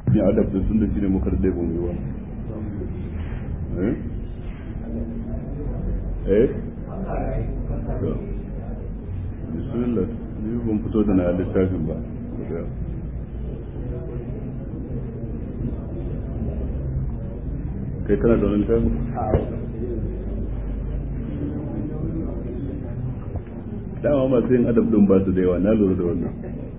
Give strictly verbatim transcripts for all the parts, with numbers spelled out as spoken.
ya adab da sun da shi ne muka dai ba mai ba eh eh bismillah ni ban fito da na littafin ba kai kana da wani littafin dama masu yin adab din ba su da yawa na lura da wannan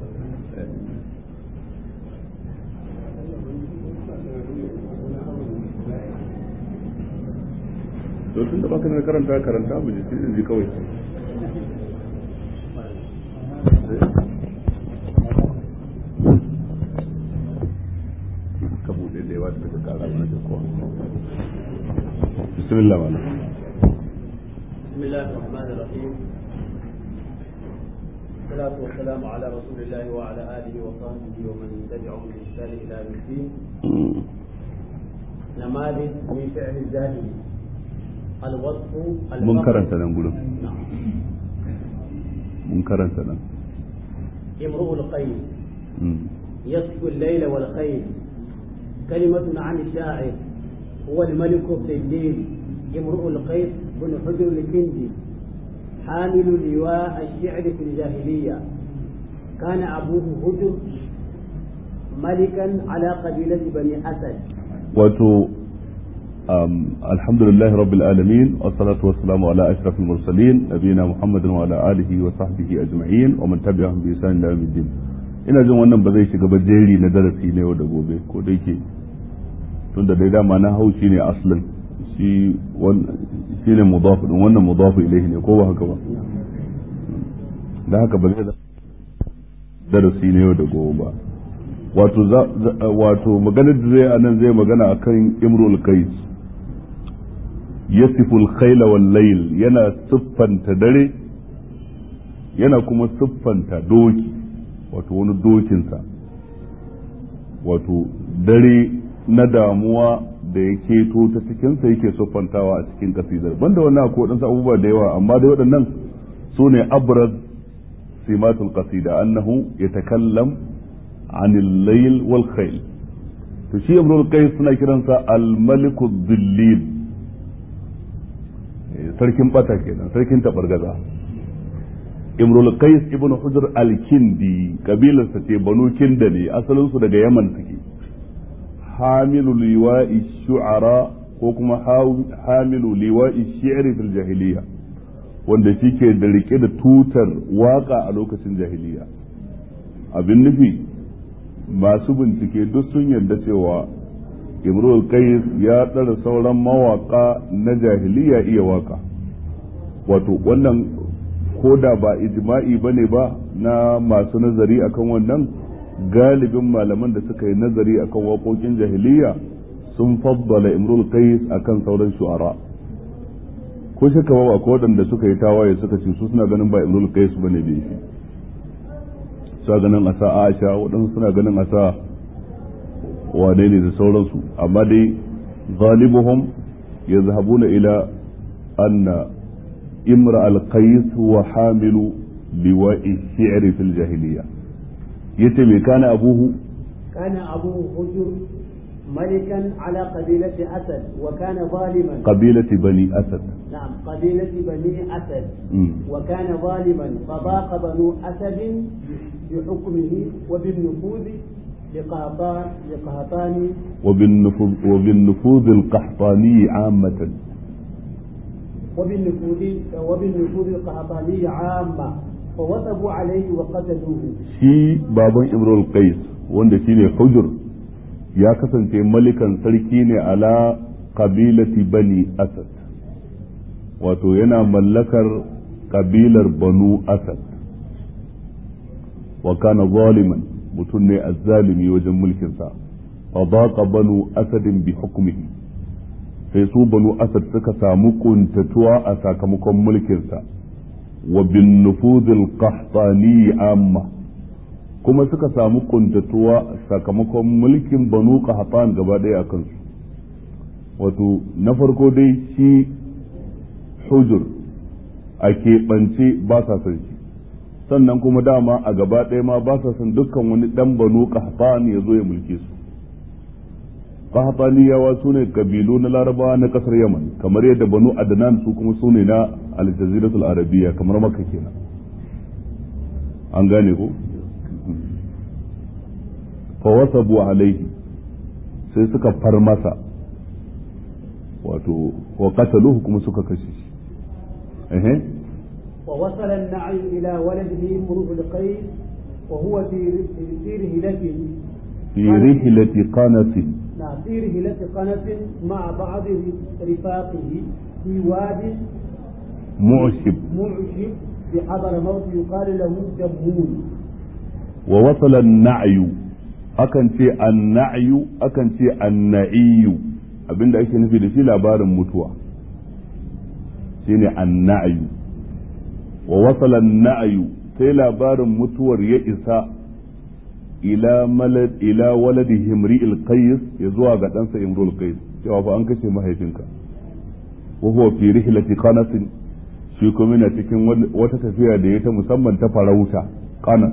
to tun da baka na karanta karanta mu ji sai ji kawai ka bude da yawa daga kara mana da kowa bismillah wala bismillahir rahmanir rahim والصلاة والسلام على رسول الله وعلى آله وصحبه ومن تبعهم بإحسان إلى يوم الدين. نماذج من فعل الجاهل. الوصف منكرا تنقول. نعم. منكرا تنقول. امرؤ القيس. يصف الليل والخيل. كلمة عن الشاعر هو الملك في الليل امرؤ القيس بن حجر الكندي حامل لواء الشعر في الجاهلية. كان أبوه هجر ملكا على قبيلة بني أسد. وتو الحمد لله رب العالمين والصلاة والسلام على أشرف المرسلين نبينا محمد وعلى آله وصحبه أجمعين ومن تبعهم بإحسان إلى يوم الدين. ina jin wannan ba zai shiga ba jeri na darasi ne yau da gobe ko da yake tunda dai dama na haushi ne aslin shi shi ne mudafu din wannan mudafu ilaihi ne ko ba haka ba da haka ba zai darasi ne yau da gobe ba wato wato maganar da zai anan zai magana akan imrul qais yasifu al-khayla wal layl yana siffanta dare yana kuma siffanta doki wato wani dokinsa wato dare na damuwa da ya keto ta cikinsa yake siffantawa a cikin kasidar banda wannan akwai waɗansu abubuwa da yawa amma dai waɗannan su ne abraz simatul qasida annahu yatakallam anil layl wal khayl to shi imrul qais suna kiransa al maliku dhillil sarkin bata kenan sarkin tabargaza imrul qais ibnu hujr al kindi kabilarsa ce banu kinda ne asalin su daga yaman suke hamilu liwa'i shu'ara ko kuma hamilu liwa'i shi'ri fil jahiliya wanda shike da rike da tutar waka a lokacin jahiliya abin nufi masu bincike duk sun yarda cewa imrul qais ya tsara sauran mawaka na jahiliya iya waka wato wannan koda ba ijma'i bane ba na masu nazari akan wannan galibin malaman da suka yi nazari akan waƙoƙin jahiliya sun faddala imrul qais akan sauran shu'ara ko shaka ba ko wadanda suka yi tawaye suka ce su suna ganin ba imrul qais bane bai shi suna ganin asa aisha wadansu suna ganin asa wane ne da sauransu amma dai galibuhum yazhabuna ila anna imra al-qais huwa hamilu liwa'i shi'ri fil jahiliya yace me kana abuhu kana abuhu hujur ملكا على قبيلة أسد وكان ظالما قبيلة بني أسد نعم قبيلة بني أسد م. وكان ظالما فضاق بنو أسد بحكمه وبالنفوذ لقهطان لقهطان وبالنفوذ وبالنفوذ القحطاني عامة وبالنفوذ وبالنفوذ القهطاني عامة فوثبوا عليه وقتلوه شي بابا إمرؤ القيس wanda shine hujur ya kasance malikan sarki ne ala kabilati bani asad wato yana mallakar kabilar banu asad wa kana zaliman mutum ne azzalimi wajen mulkinsa fa daqa banu asadin bi hukmihi sai su banu asad suka samu kuntatuwa a sakamakon mulkinsa wa bin nufuzil qahtani amma kuma suka samu kuntatuwa sakamakon mulkin banu qahtan gaba daya a kansu wato na farko dai shi hujur a keɓance ba sa son shi sannan kuma dama a gaba ɗaya ma ba sa son dukkan wani ɗan banu qahtan ya zo ya mulke su qahtaniyawa sune kabilu na larabawa na kasar yaman kamar yadda banu adnan su kuma sune na al-jaziratul arabiyya kamar makka kenan an gane ko fa wasabu alaihi sai suka far masa wato wa qataluhu kuma suka kashe shi eh ووصل النعي إلى ولده امرؤ القيس وهو في في رحلته في رحلة قنس نعم في رحلة قنس مع بعض رفاقه في واد معشب معشب بحضرموت يقال له جمون. ووصل النعي akan ce annayu akan ce anna'iyu abinda ake nufi da shi labarin mutuwa shine annayu wa wasala an-na'yu sai labarin mutuwar ya isa ila malad ila waladi himri'il qais ya zuwa ga ɗansa imrul qais cewa fa an kashe mahaifinka wa huwa fi rihlati qanas shi kuma yana cikin wata tafiya da ya ta musamman ta farauta qanas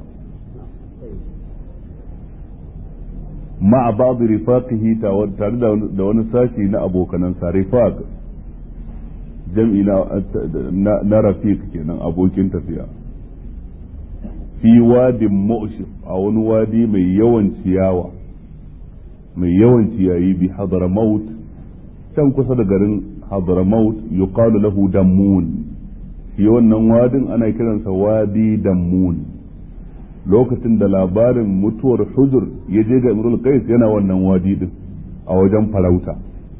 ma ba'd rifaqihi tare da wani sashi na abokanan sa rifaq jam'i na na rafiq kenan abokin tafiya fi wadin mu'shif a wani wadi mai yawan ciyawa mai yawan ciyayi bi hadramaut can kusa da garin hadramaut yuqalu lahu dammun shi wannan wadin ana kiransa wadi dammun lokacin da labarin mutuwar hujur ya je ga imrul qais yana wannan wadi din a wajen farauta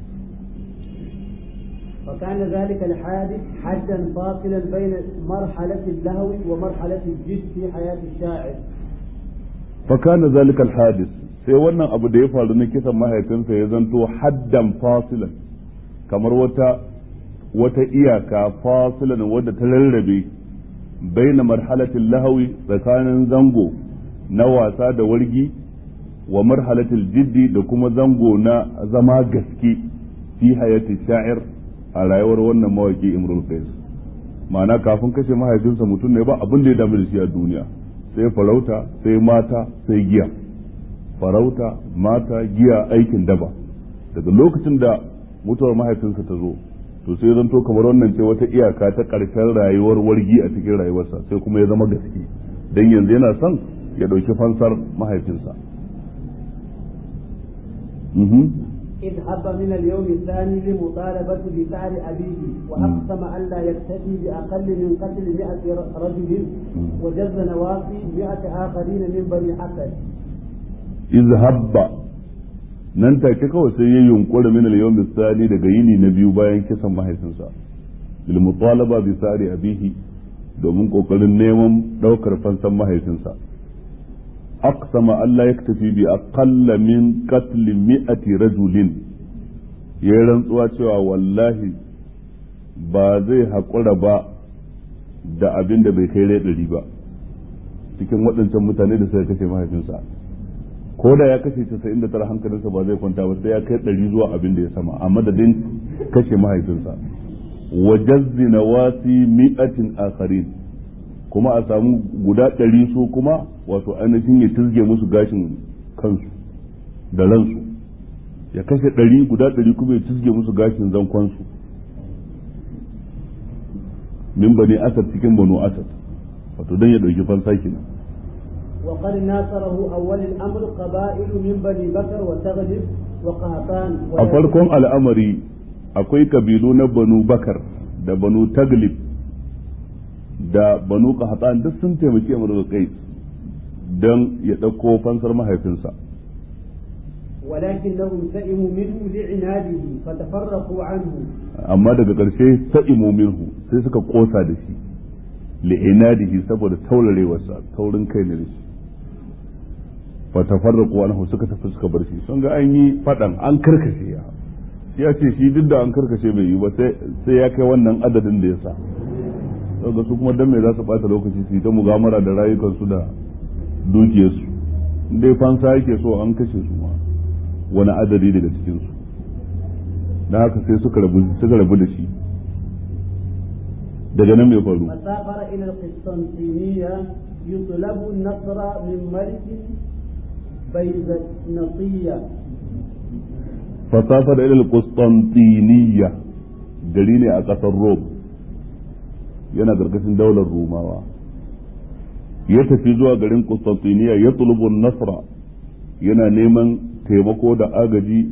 وكان ذلك الحادث حدا فاصلا بين مرحلة اللهو ومرحلة الجد في حياة الشاعر. فكان ذلك الحادث sai wannan abu da ya faru na kisan mahaifinsa ya zanto haddan fasilan kamar wata wata iyaka fasilan wadda ta rarrabe baina marhalatin lahawi tsakanin zango na wasa da wargi wa marhalatil jiddi da kuma zango na zama gaske fi hayati sha'ir a rayuwar wannan mawaki imrul qais ma'ana kafin kashe mahaifinsa mutum ne ba abin da ya damu da shi a duniya sai farauta sai mata sai giya farauta mata giya aikin daba daga lokacin da mutuwar mahaifinsa ta zo to sai zanto kamar wannan ce wata iyaka ta karshen rayuwar wargi a cikin rayuwarsa sai kuma ya zama gaske dan yanzu yana son ya dauki fansar mahaifinsa mhm إذ هب من اليوم الثاني لمطالبة بثار أبيه وأقسم ألا يكتفي بأقل من قتل مئة رجل وجز نواصي مئة آخرين من بني حسن. إذ هب nan take kawai sai ya yunkura min al-yawm al-thani daga yini na biyu bayan kisan mahaifinsa bil mutalaba bi sari abihi domin kokarin neman daukar fansan mahaifinsa aqsama alla yaktafi bi aqall min qatl mi'ati rajulin ya rantsuwa cewa wallahi ba zai haƙura ba da abin da bai kai rai ɗari ba cikin waɗancan mutane da suka kashe mahaifinsa ko da ya kashe casa'in da tara hankalinsa ba zai kwanta ba sai ya kai ɗari zuwa abin da ya sama a madadin kashe mahaifinsa wa jazzi nawasi mi'atin akharin kuma a samu guda ɗari su kuma wato ainihin ya tizge musu gashin kansu da ransu ya kashe ɗari guda ɗari kuma ya tizge musu gashin zankonsu min bani asad cikin banu asad wato dan ya ɗauki fansa kenan وقد ناصره أول الأمر قبائل من بني بكر وتغلب وقهطان a farkon al'amari akwai kabilu na banu bakar da banu taglib da banu qahtan duk sun taimaki Imrul Qais dan ya dauko fansar mahaifinsa ولكنهم سئموا منه لعناده فتفرقوا عنه amma daga ƙarshe sa'imu minhu sai suka kosa da shi li'inadihi saboda taurarewarsa taurin kai ne da shi fatafarraqu anhu suka tafi suka bar shi sun ga an yi fadan an karkashe ya ya ce shi duk da an karkashe bai yi ba sai ya kai wannan adadin da ya sa daga su kuma dan me za su bata lokaci su yi ta mugamara da rayukansu da dukiyarsu dai fansa yake so an kashe su ma wani adadi daga cikin su da haka sai suka rabu suka rabu da shi daga nan mai faru مسافر إلى القسطنطينية يطلب النصر من ملك بيزنطية fasafar ila al-Qustantiniya gari ne a ƙasar Rome yana gargashin daular Rumawa ya tafi zuwa garin Qustantiniya ya tulubu nasra yana neman taimako da agaji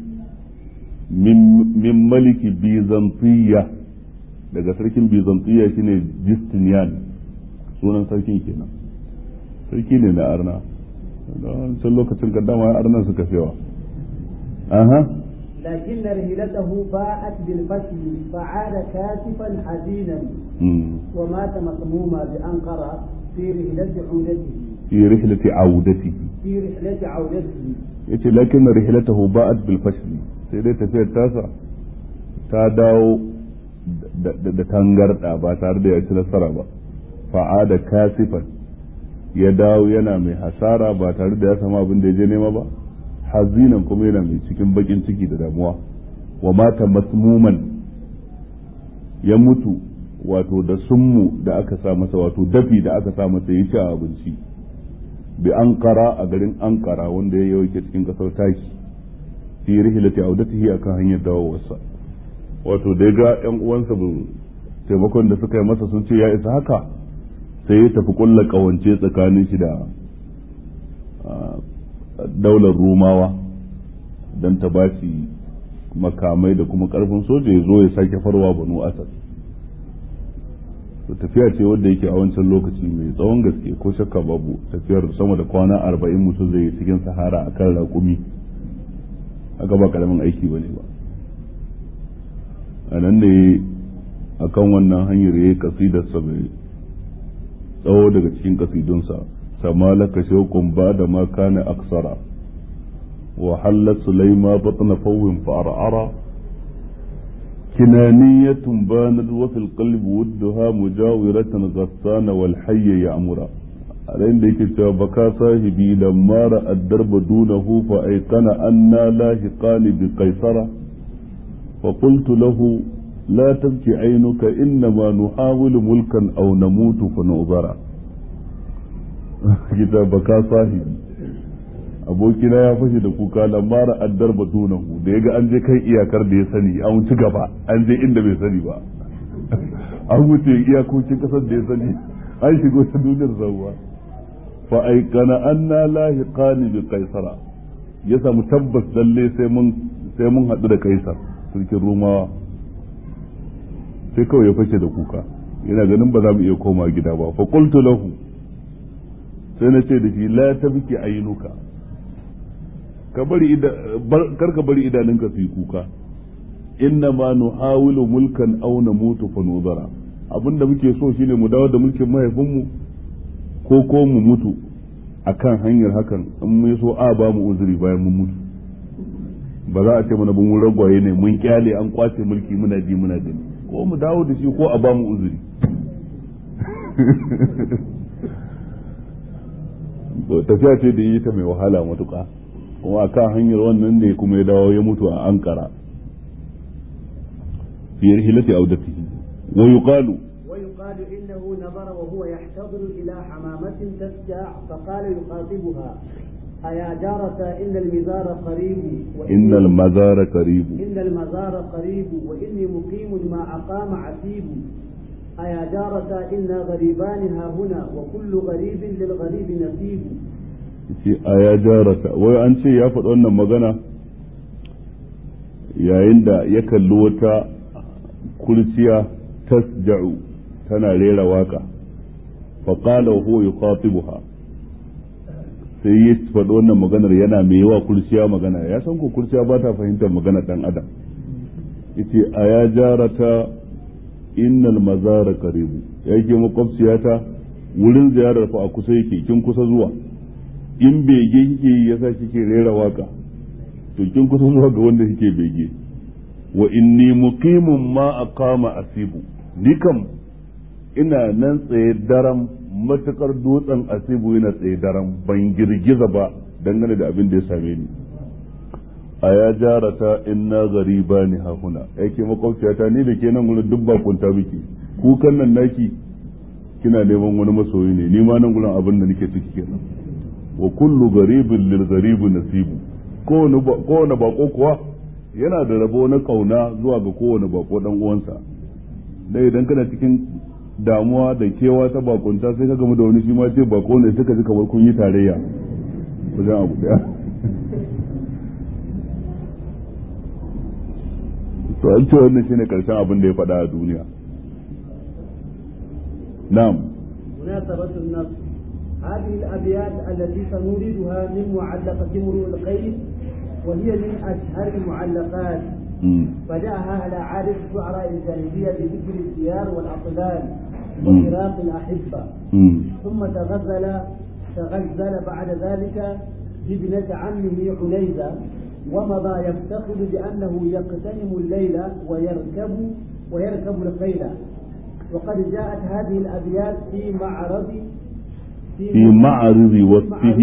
min maliki Bizantiya daga sarkin Bizantiya shine Justinian sunan sarkin kenan sarki ne na arna don can lokacin kaddama arna suka fewa aha لكن رحلته باءت بالفشل فعاد كاسفا حزينا ومات مسموما بأنقرة في رحلة عودته في رحلة عودته في رحلة عودته yace lakin rihlatahu ba'at bil fashl sai dai tafiyar tasa ta dawo da tangarda ba tare da ya ci nasara ba fa'ada kasifan ya dawo yana mai hasara ba tare da ya samu abin da ya je nema ba hazinan kuma yana mai cikin bakin ciki da damuwa wa mata masmuman ya mutu wato da summu da aka sa masa wato dafi da aka sa masa ya ci abinci bi Ankara a garin Ankara wanda ya yauke cikin kasar Taki fi rihlati audatihi akan hanyar dawowarsa wato da ga yan uwansa taimakon da suka yi masa sun ce ya isa haka sai ya tafi kulla kawance tsakanin shi da daular Rumawa don ta ba shi makamai da kuma karfin soja ya zo ya sake farwa Banu Asad tafiya ce wadda yake a wancan lokaci mai tsawon gaske ko shakka babu tafiyar sama da kwana arba'in mutum zai yi cikin sahara a kan raƙumi aka ba karamin aiki bane ba a nan ne a kan wannan hanyar ya yi kasidarsa mai tsawo daga cikin kasidunsa sama laka shaukun ba da ma kana aksara wa hallat sulaima batna fawhin fa'ar'ara كنانية بانت وفي القلب ودها مجاورة غسان والحي يعمرا علين ديك بكى صاحبي لما رأى الدرب دونه فأيقن أنا لاحقان بقيصرة فقلت له لا تبكي عينك إنما نحاول ملكا أو نموت فنؤذرا كتاب بكى صاحبي abokina ya fashe da kuka lamara addar batunahu da yaga an je kan iyakar da ya sani an ci gaba an je inda bai sani ba an wuce iyakokin kasar da ya sani an shigo ta duniyar zawwa fa aikana anna lahiqani bi qaisara ya samu tabbas lalle sai mun sai mun hadu da kaisar sarkin rumawa sai kawai ya fashe da kuka yana ganin ba za mu iya koma gida ba fa qultu lahu sai na ce da shi la tabki aynuka ka bari kar ka bari idanunka su yi kuka inna ma nuhawilu mulkan aw namutu fa nudara abinda muke so shine mu dawo da mulkin mahaifinmu ko ko mu mutu akan hanyar hakan in mun so a ba mu uzuri bayan mun mutu ba za a ce mana mun ragwaye ne mun kyale an kwace mulki muna ji muna gani ko mu dawo da shi ko a ba mu uzuri tafiya ce da yi ta mai wahala matuƙa kuma kan hanyar wannan ne kuma ya dawo ya mutu a Ankara fi rihilati audatihi wa yuqalu wa yuqalu innahu nazara wa huwa yahtadiru ila hamamatin tasja fa qala yuqatibuha aya jarata inna al-mizara qarib wa inna al-mazara qarib inna al-mazara qarib wa inni muqim ma aqama asib aya jarata inna ghariban ha huna wa kullu gharibin lil gharib nasib ce a ya jarata wai an ce ya faɗi wannan magana yayin da ya kalli wata kurciya tasja'u tana rera waka fa qala huwa yuqatibuha sai ya faɗi wannan maganar yana mai yawa kurciya magana ya san ko kurciya ba ta fahimtar magana dan adam yace a ya jarata innal mazara qaribu yake makwabciyata wurin ziyarar fa a kusa yake kin kusa zuwa in bege kike yi yasa kike rera waka to kin kusa zuwa ga wanda kike bege wa inni muqimun ma aqama asibu ni kam ina nan tsaye daram matakar dutsen asibu yana tsaye daram ban girgiza ba dangane da abin da ya same ni a ya jarata inna gharibani hahuna yake makwabciyata ni da ke nan gurin duk bakunta miki kukan nan naki kina neman wani masoyi ne ni ma nan gurin abin da nake ciki kenan wa kullu garibin lil garibi nasibu kowane bako kuwa yana da rabo na kauna zuwa ga kowane bako dan uwansa dai idan kana cikin damuwa da kewa ta bakunta sai ka gamu da wani shi ma ce bako ne suka ji kamar kun yi tarayya wajen abu daya to an ce wannan shine karshen abin da ya faɗa a duniya na'am مناسبة النص هذه الأبيات التي سنوردها من معلقة امرؤ القيس وهي من أشهر المعلقات بدأها على عادة شعراء الجاهلية بذكر الديار والأطلال وفراق الأحبة ثم تغزل تغزل بعد ذلك بابنة عمه عنيزة ومضى يفتخر بأنه يقتنم الليل ويركب ويركب الخيل وقد جاءت هذه الأبيات في معرض في معرض وصفه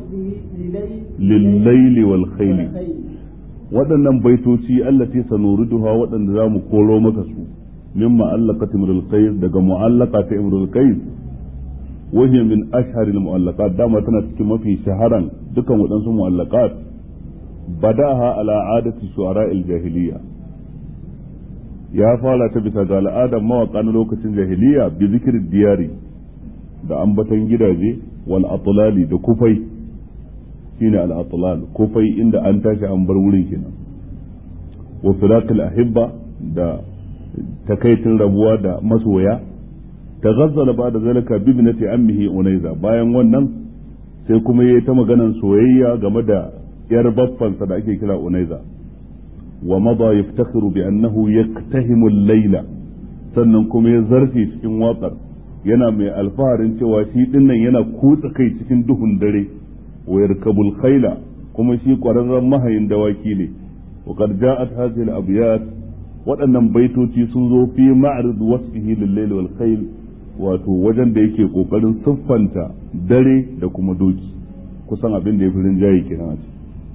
للليل والخيل waɗannan baitoci allati sanuriduha waɗanda za mu koro maka su min mu'allaqati imrul qais daga mu'allaqati imrul qais wa hiya min ashharil mu'allaqat dama tana cikin mafi shaharan dukan waɗansu mu'allaqat badaha ala adati shu'ara'il jahiliya ya fara ta bisa ga al'adar mawaƙa na lokacin jahiliya bi zikirin diyari da ambatan gidaje wal atlali da kufai shine al atlal kufai inda an tashi an bar wurin kenan wa firaqil ahibba da takaitin rabuwa da masoya taghazzala ba'da zalika bi ibnati ammihi unayza bayan wannan sai kuma yayi ta maganan soyayya game da yar baffansa da ake kira unayza wa mada yaftakhiru bi annahu yaktahimu al-layla sannan kuma ya zarfi cikin waƙar yana mai alfaharin cewa shi dinnan yana kutsa kai cikin duhun dare wa yarkabul khayla kuma shi ƙwararren mahayin dawaki ne wa qad ja'at hadhihi al-abyat waɗannan baitoci sun zo fi ma'rid wasfihi lil-layli wal khayl wato wajen da yake kokarin siffanta dare da kuma doki kusan abin da ya fi rinjaye kenan a ciki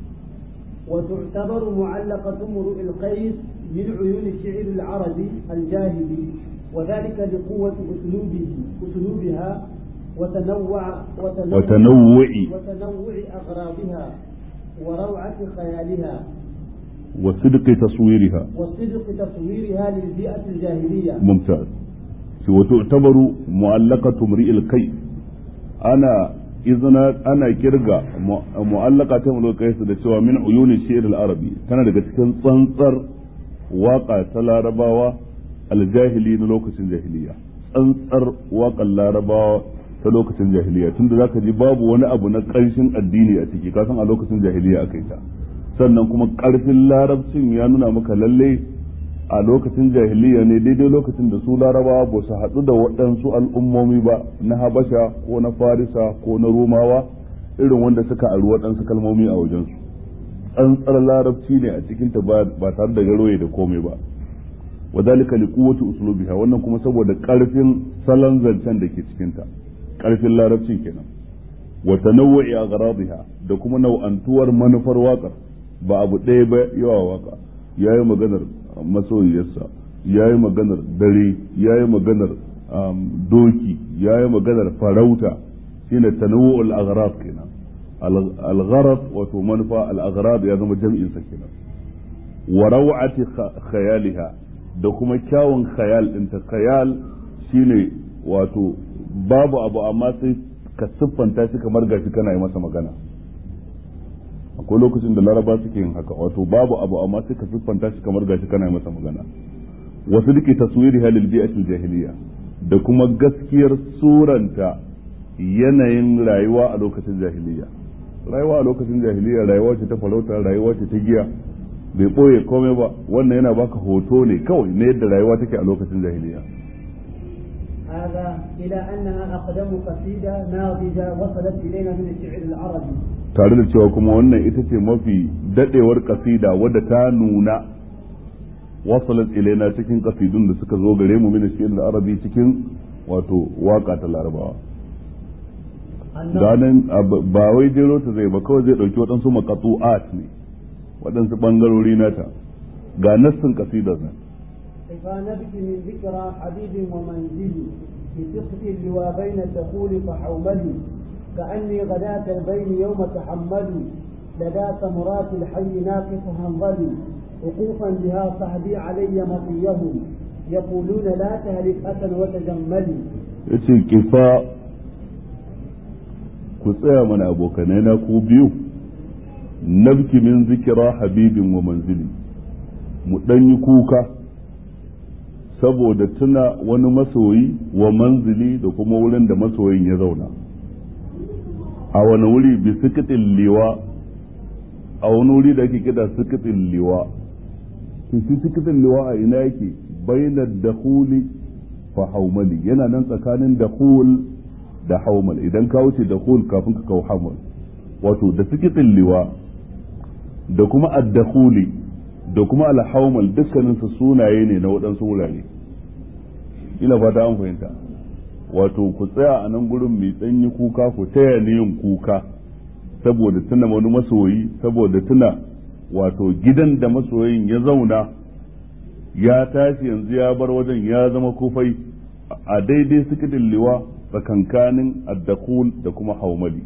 وتعتبر معلقة امرؤ القيس من عيون الشعر العربي الجاهلي وذلك لقوة أسلوبه أسلوبها وتنوع وتنوع, وتنوع وتنوع أغراضها وروعة خيالها وصدق تصويرها وصدق تصويرها للبيئة الجاهلية. ممتاز. وتعتبر معلقة امرئ القيس أنا izina ana kirga mu'allaka ta mulkai su da cewa min uyuni shi'r al-arabi tana daga cikin tsantsar waka ta larabawa al-jahili na lokacin jahiliya tsantsar waƙar larabawa ta lokacin jahiliya tunda zaka ji babu wani abu na ƙarshen addini a ciki ka san a lokacin jahiliya akai ta sannan kuma ƙarfin larabcin ya nuna maka lalle a lokacin jahiliya ne daidai lokacin da su larabawa ba su haɗu da waɗansu al'ummomi ba na habasha ko na farisa ko na romawa irin wanda suka aru waɗansu kalmomi a wajensu tsantsar larabci ne a cikinta ba tare da garoye da komai ba wadalika li quwwati uslubiha wannan kuma saboda ƙarfin salon zancen da ke cikinta ƙarfin larabcin kenan wa tanawwu'i aghradiha da kuma nau'antuwar manufar waƙar ba abu ɗaya ba yawa waƙa yayi maganar masoyiyarsa ya yi maganar dare ya yi maganar doki ya yi maganar farauta shine tanawwu al-aghrad kenan al-gharad wato manufa al-aghrad ya zama jam'in sa kenan wa raw'ati khayaliha da kuma kyawun khayal din ta khayal shine wato babu abu amma sai ka siffanta shi kamar gashi kana yi masa magana akwai lokacin da laraba suke yin haka wato babu abu amma sai ka siffanta shi kamar gashi kana masa magana wasu duke taswiri halil bi'atul jahiliya da kuma gaskiyar suranta yanayin rayuwa a lokacin jahiliya rayuwa a lokacin jahiliya rayuwa ce ta farauta rayuwa ce ta giya bai boye komai ba wannan yana baka hoto ne kawai na yadda rayuwa take a lokacin jahiliya هذا إلى أنها أقدم قصيدة ناضجة وصلت إلينا من الشعر العربي. tare da cewa kuma wannan ita ce mafi dadewar kasida wadda ta nuna wasalat ilaina cikin kasidun da suka zo gare mu min shi'ar arabi cikin wato waka ta larabawa ganin ba wai jero ta zai ba kawai zai dauki waɗansu maqatu'at ne waɗansu bangarori nata ga nassin kasidar nan فنبكي من ذكرى حبيب ومنزلي بسقط اللواء بين الدخول فحوملي كأني غداة البين يوم تحملوا لدى ثمرات الحي ناقص هنظلي وقوفا بها صحبي علي مطيهم يقولون لا تهلك أسا وتجملي. yace kifa ku tsaya mana abokanai na ku biyu nabki min zikira habibin wa manzili mu dan yi kuka saboda tuna wani masoyi wa manzili da kuma wurin da masoyin ya zauna a wani wuri bi sikitin liwa a wani wuri da ake kida sikitin liwa to shi sikitin liwa a ina yake bainar dakhuli fa haumali yana nan tsakanin dakhul da haumal idan ka wuce dakhul kafin ka kawo haumal wato da sikitin liwa da kuma ad-dakhuli da kuma al-haumal dukkanin su sunaye ne na waɗansu wurare ina fata an fahimta wato ku tsaya a nan gurin mai tsanyi kuka ku taya ni yin kuka saboda tuna wani masoyi saboda tuna wato gidan da masoyin ya zauna ya tashi yanzu ya bar wajen ya zama kufai a daidai suke dilliwa tsakankanin addakul da kuma haumali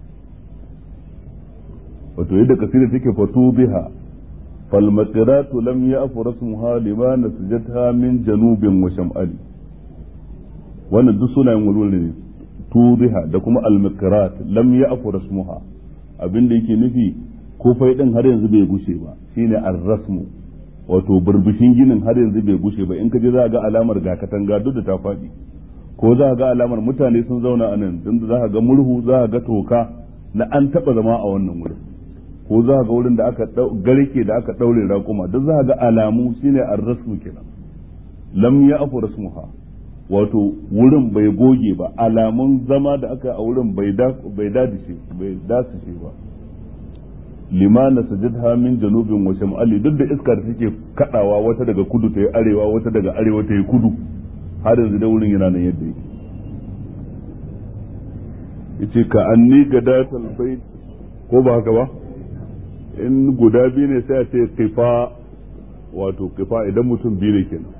wato yadda kasida take fatu biha falmaqiratu lam ya'fu rasmuha lima nasjatha min janubin wa shamali wannan duk sunayen wulwul ne tubiha da kuma almiqrat lam ya'fu rasmuha abinda yake nufi kufai din har yanzu bai gushe ba shine ar-rasmu wato burbushin ginin har yanzu bai gushe ba in ka je za ga alamar ga katanga duk da ta faɗi ko za ga alamar mutane sun zauna a nan din za ga murhu za ga toka na an taba zama a wannan wurin ko za ga wurin da aka garke da aka daure raƙuma duk za ga alamu shine ar-rasmu kenan lam ya'fu rasmuha wato wurin bai goge ba alamun zama da aka a wurin bai da bai dadice bai dace ba limana sajadha min janubin wa shamali duk da iska da take kadawa wata daga kudu ta yi arewa wata daga arewa ta yi kudu har yanzu da wurin yana nan yadda yake yace ka anni gadatal bait ko ba haka ba in guda biyu ne sai a ce kifa wato kifa idan mutum biyu ne kenan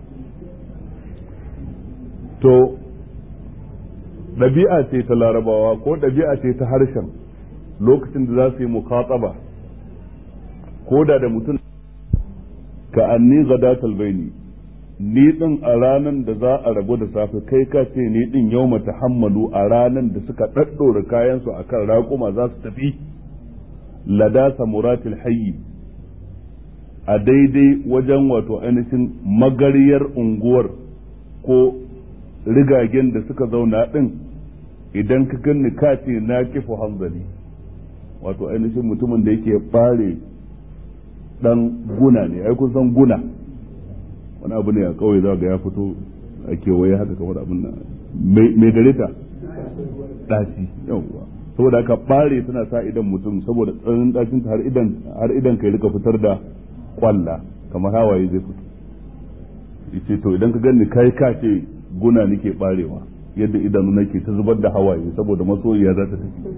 to ɗabi'a ce ta larabawa ko ɗabi'a ce ta harshen lokacin da za su yi mukhataba ko da da mutum ka anni gadatal baini ni din a ranan da za a rabu da safe kai ka ce ni din yawma tahammalu a ranan da suka daddora kayan su akan raƙuma za su tafi lada samuratil hayy a daidai wajen wato ainihin magariyar unguwar ko rigagen da suka zauna din idan ka ganni ka ce na kifu hanzali wato ainihin mutumin da yake bare dan guna ne ai kun san guna wani abu ne a kawai za ga ya fito a kewaye haka kamar abin nan mai gare ta daci yawwa saboda haka bare tana sa idan mutum saboda tsananin dacin ta har idan har idan kai rika fitar da kwalla kamar hawaye zai fito yace to idan ka ganni kai ka ce guna nake barewa yadda idanu nake ta zubar da hawaye saboda masoyiya za ta tafi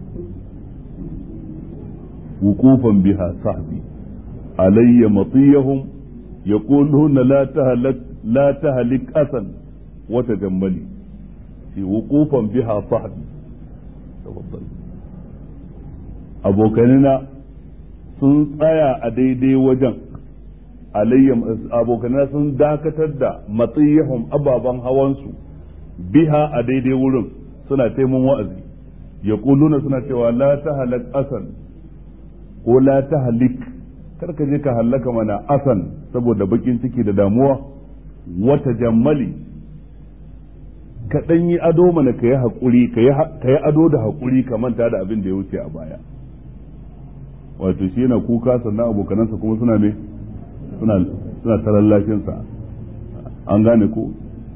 وقوفا بها صحبي علي مطيهم يقولون لا تهلك لا تهلك أسا وتجملي في وقوفا بها صحبي تفضل أبو كننا sun tsaya a daidai wajen alayyam abokanai sun dakatar da matsiyahum ababen hawansu biha a daidai wurin suna taimun wa'azi ya suna cewa la ta halak asan ko la ta halik kar ka je ka hallaka mana asan saboda bakin ciki da damuwa wata jammali ka dan yi ado mana ka yi haƙuri ka yi ado da haƙuri ka manta da abin da ya wuce a baya wato shi yana kuka sannan abokanansa kuma suna ne suna suna tarallashinsa an gane ko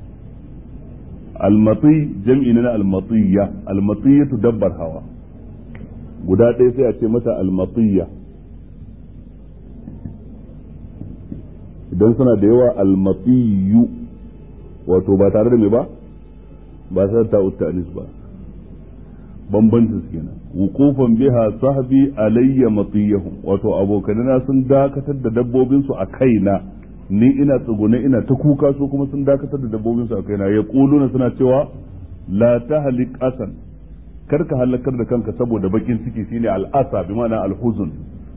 almati jam'i na almatiyya almatiyatu dabbar hawa guda ɗaya sai a ce mata almatiyya idan suna da yawa almatiyyu wato ba tare da me ba ba sai ta utanis ba bambancin su kenan wuqufan biha sahbi alayya matiyahum wato abokanina sun dakatar da dabbobin su a kaina ni ina tsugune ina ta kuka su kuma sun dakatar da dabbobin su a kaina yaquluna suna cewa la tahlik asan kar ka halakar da kanka saboda bakin ciki shine al'asa bi ma'ana alhuzun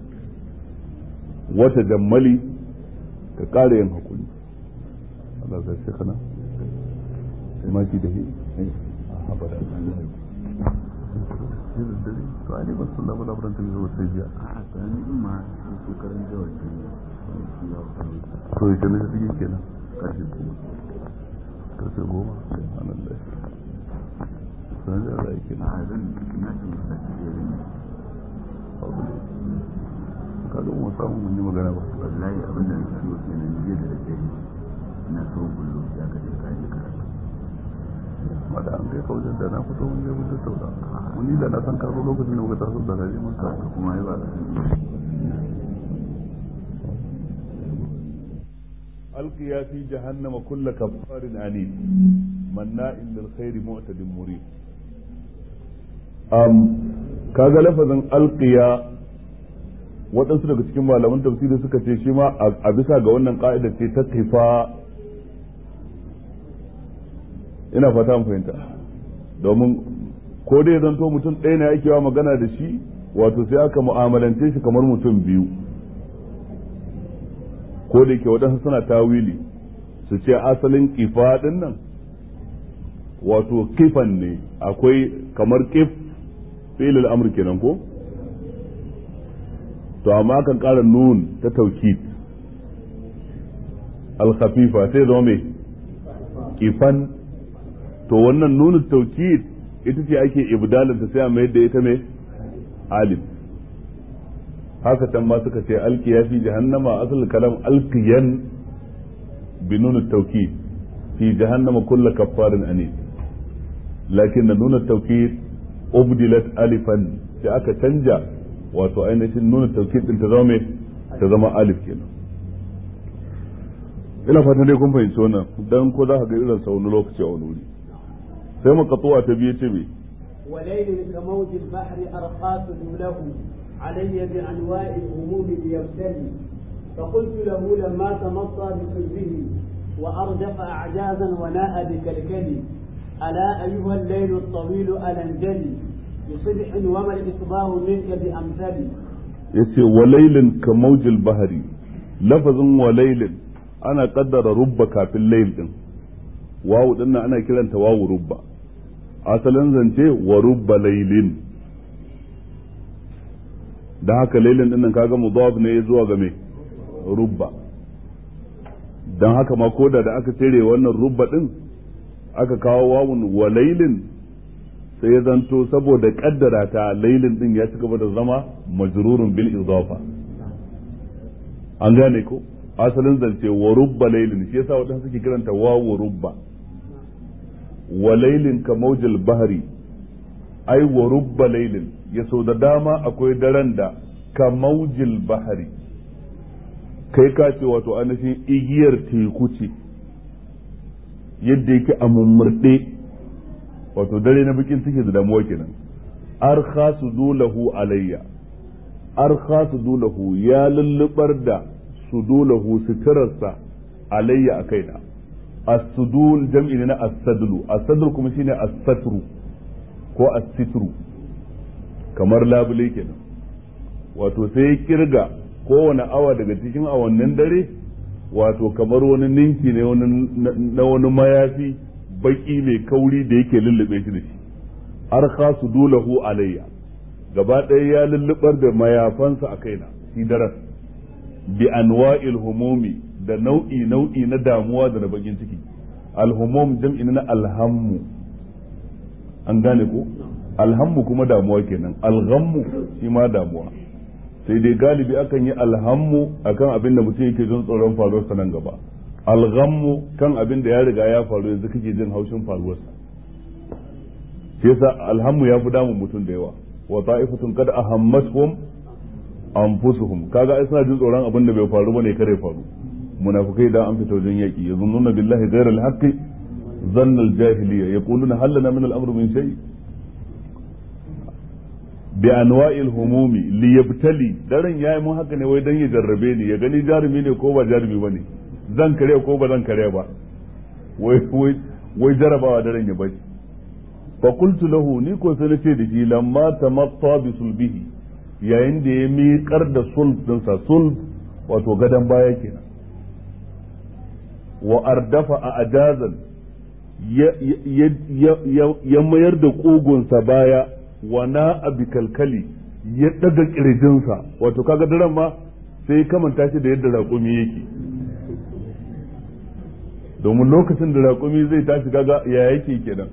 wata jammali ka kare yin hakuri Allah zai shi kana sai ma ki da shi a habada to ai ba sun da ba da ta zo sai biya a tsani din ma su karin jawa ce to ita ne take kenan kashi kuma kashi goma subhanallah sai da Allah yake a zan ina jin da take ne kaga mu samu mun yi magana ba wallahi abin da nake so kenan jiya da dare ina so kullu ya ka je kai karatu ma da an kai kawajen da na fito mun je mun tattauna wani da na san karbo lokacin da muka taso da raji mun ka kuma ai ba ka alqiya fi jahannama kullu kaffarin anid manna'in lil khairi mu'tadin murid um kaga lafazin alqiya waɗansu daga cikin malaman tafsiri suka ce shi ma a bisa ga wannan ka'idar ce ta kifa ina fata mun fahimta domin ko dai zanto mutum ɗaya ne ake wa magana da shi wato sai aka mu'amalance shi kamar mutum biyu ko da yake waɗansu suna tawili su ce asalin kifa ɗin nan wato kifan ne akwai kamar kif fi'il al-amr kenan ko to amma kan ƙara nun ta taukid al-khafifa sai zama mai kifan to wannan nunu taukid ita ce ake ibdalin ta sai a mayar da ita mai alif haka can ma suka ce alqiya fi jahannama asal kalam alqiyan bi nunu taukid fi jahannama kullu kaffarin anid lakin nunu taukid ubdilat alifan sai aka canja wato ainihin nuna taukid din ta zama mai ta zama alif kenan ina fatan dai kun fahimci wannan dan ko za ka ga irin sa wani lokaci a wani wuri sai makatuwa ta biye ce me وليل كموج البحر أرقاص له علي بأنواع الهموم ليبتلي فقلت له لما تمطى بسلبه وأرجف أعجازا وناء بكلكلي ألا أيها الليل الطويل ألنجلي بصبح وما الإصباح منك بأمثلي yace walailin ka maujil bahari lafazin walailin ana kaddara rubba kafin layl din wawu din nan ana kiranta wawu rubba asalin zance wa rubba laylin da haka laylin din nan kaga mudaf ne zuwa ga me rubba dan haka ma koda da aka cire wannan rubba din aka kawo wawun walailin sai ya zanto saboda kaddara ta lailin din ya ci gaba da zama majrurun bil idafa an gane ko asalin zance wa rubba lailin shi yasa wadanda suke kiranta wawu rubba wa lailin ka mawjil bahri ai wa rubba lailin yaso da dama akwai daren da ka mawjil bahri kai ka ce wato ainihin igiyar teku ce yadda yake a mummurde wato dare na bikin ciki da damuwa kenan arkha sudulahu alayya arkha sudulahu ya lullubar da sudulahu suturarsa alayya a kaina as-sudul jam'i ne na as-sadlu as-sadlu kuma shine as-satru ko as-sitru kamar labule kenan wato sai kirga kowane awa daga cikin awannin dare wato kamar wani ninki ne na wani mayafi baki mai kauri da yake lullube shi da shi arkha sudulahu alayya gaba ɗaya ya lullubar da mayafansa a kaina shi daren bi anwa'il humumi da nau'i nau'i na damuwa da na bakin ciki alhumum jam'i na alhammu an gane ko alhammu kuma damuwa kenan alghammu shi ma damuwa sai dai galibi akan yi alhammu akan abin da mutum yake jin tsoron faruwarsa nan gaba alghammu kan abin da ya riga ya faru yanzu kake jin haushin faruwarsa shi yasa alhammu ya fi damun mutum da yawa wa ta'ifatun qad ahammatuhum anfusuhum kaga ai suna jin tsoron abin da bai faru bane kare faru munafikai da an fita wajen yaki yazunnuna billahi ghayra al-haqqi dhanna al-jahiliyya yaquluna hal lana min al-amri min shay bi anwa'il humumi li yabtali daren yayi mun haka ne wai dan ya jarrabe ni ya gani jarumi ne ko ba jarumi bane zan kare ko ba zan kare ba wai wai wai jarabawa daren ya bashi fa qultu lahu ni ko sai nace da shi lamma tamatta bi sulbihi yayin da ya miƙar da sulb din sa sulb wato gadan baya kenan wa ardafa a ajazan ya mayar da ƙugunsa baya wa na abi kalkali ya daga kirjinsa wato kaga daren ma sai kamanta shi da yadda raƙumi yake domin lokacin da raƙumi zai tashi kaga ya yake kenan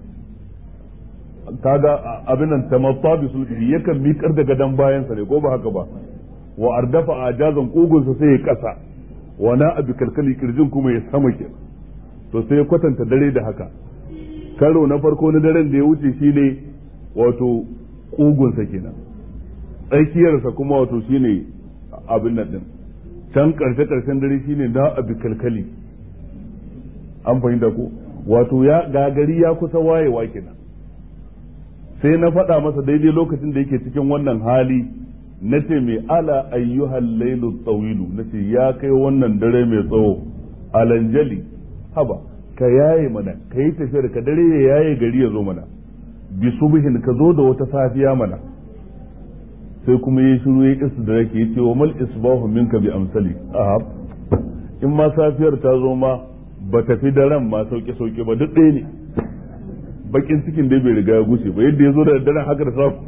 kaga abin nan tamatta bi sulhi yakan miƙar da gadan bayansa ne ko ba haka ba wa ardafa a ajazan ƙugunsa sai ya kasa wa na abi kalkali kirjin kuma ya sama kenan to sai ya kwatanta dare da haka karo na farko na daren da ya wuce shine wato kugunsa kenan tsakiyarsa kuma wato shine abin nan din can karshe karshen dare shine na abi kalkali an fahimta ko wato ya gagari ya kusa wayewa kenan sai na faɗa masa daidai lokacin da yake cikin wannan hali na ce mai ala ayyuhal lailu tsawilu na ce ya kai wannan dare mai tsawo alanjali haba ka yaye mana ka yi tafiyar ka dare ya yaye gari ya zo mana bi subhin ka zo da wata safiya mana sai kuma yi shiru ya isu da yake yace wa mal isbahu minka bi amsali ahab in ma safiyar ta zo ma ba tafi daren ma sauke sauke ba duk ɗaya ne bakin cikin dai bai riga ya gushe ba yadda ya zo da daren haka da safu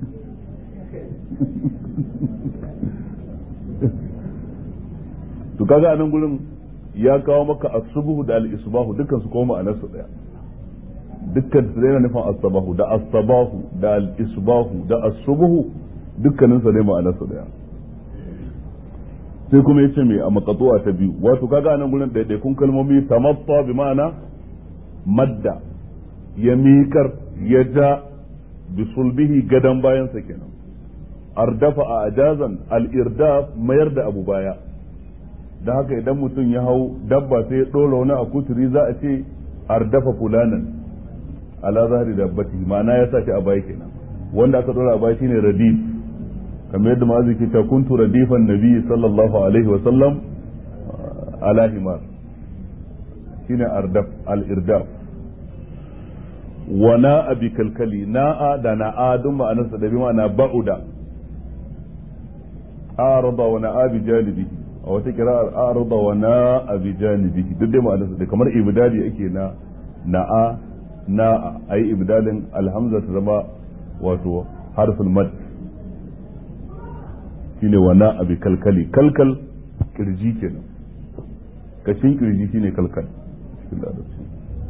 to kaga anan gurin ya kawo maka as-subhu da al-isbahu dukkan su kuma ma'anar su daya dukkan su yana nufin as-sabahu da as-sabahu da al-isbahu da as-subhu dukkanin su ne ma'anar su daya sai kuma yace me a maqtu'a ta biyu wato kaga anan gurin da kun kalmomi tamatta bi ma'ana madda ya miƙar ya ja bi sulbihi gadan bayan sa kenan ardafa a ajazan al-irdaf mayar da abu baya da haka idan mutum ya hau dabba sai ya ɗora wani a kuturi za a ce ardafa fulanan ala zahari dabbati ma'ana ya sa shi a baya kenan wanda aka ɗora a baya shine radif kamar yadda ma'azi ke ta kuntu radifan nabi sallallahu alaihi wa sallam ala himar shine ardaf al-irdaf wa na'a bi kalkali na'a da na'a dun ma'anarsa da bi ma'ana ba'uda arada wa na'a bi janibihi a wata kira'ar arada wa na'a bi janibihi duk dai ma'anarsa da kamar ibdali ake na na'a na'a ayi ibdalin alhamza ta zama wato harful mad shine wa na'a bi kalkali kalkal kirji kenan kashin kirji shine kalkal cikin larabci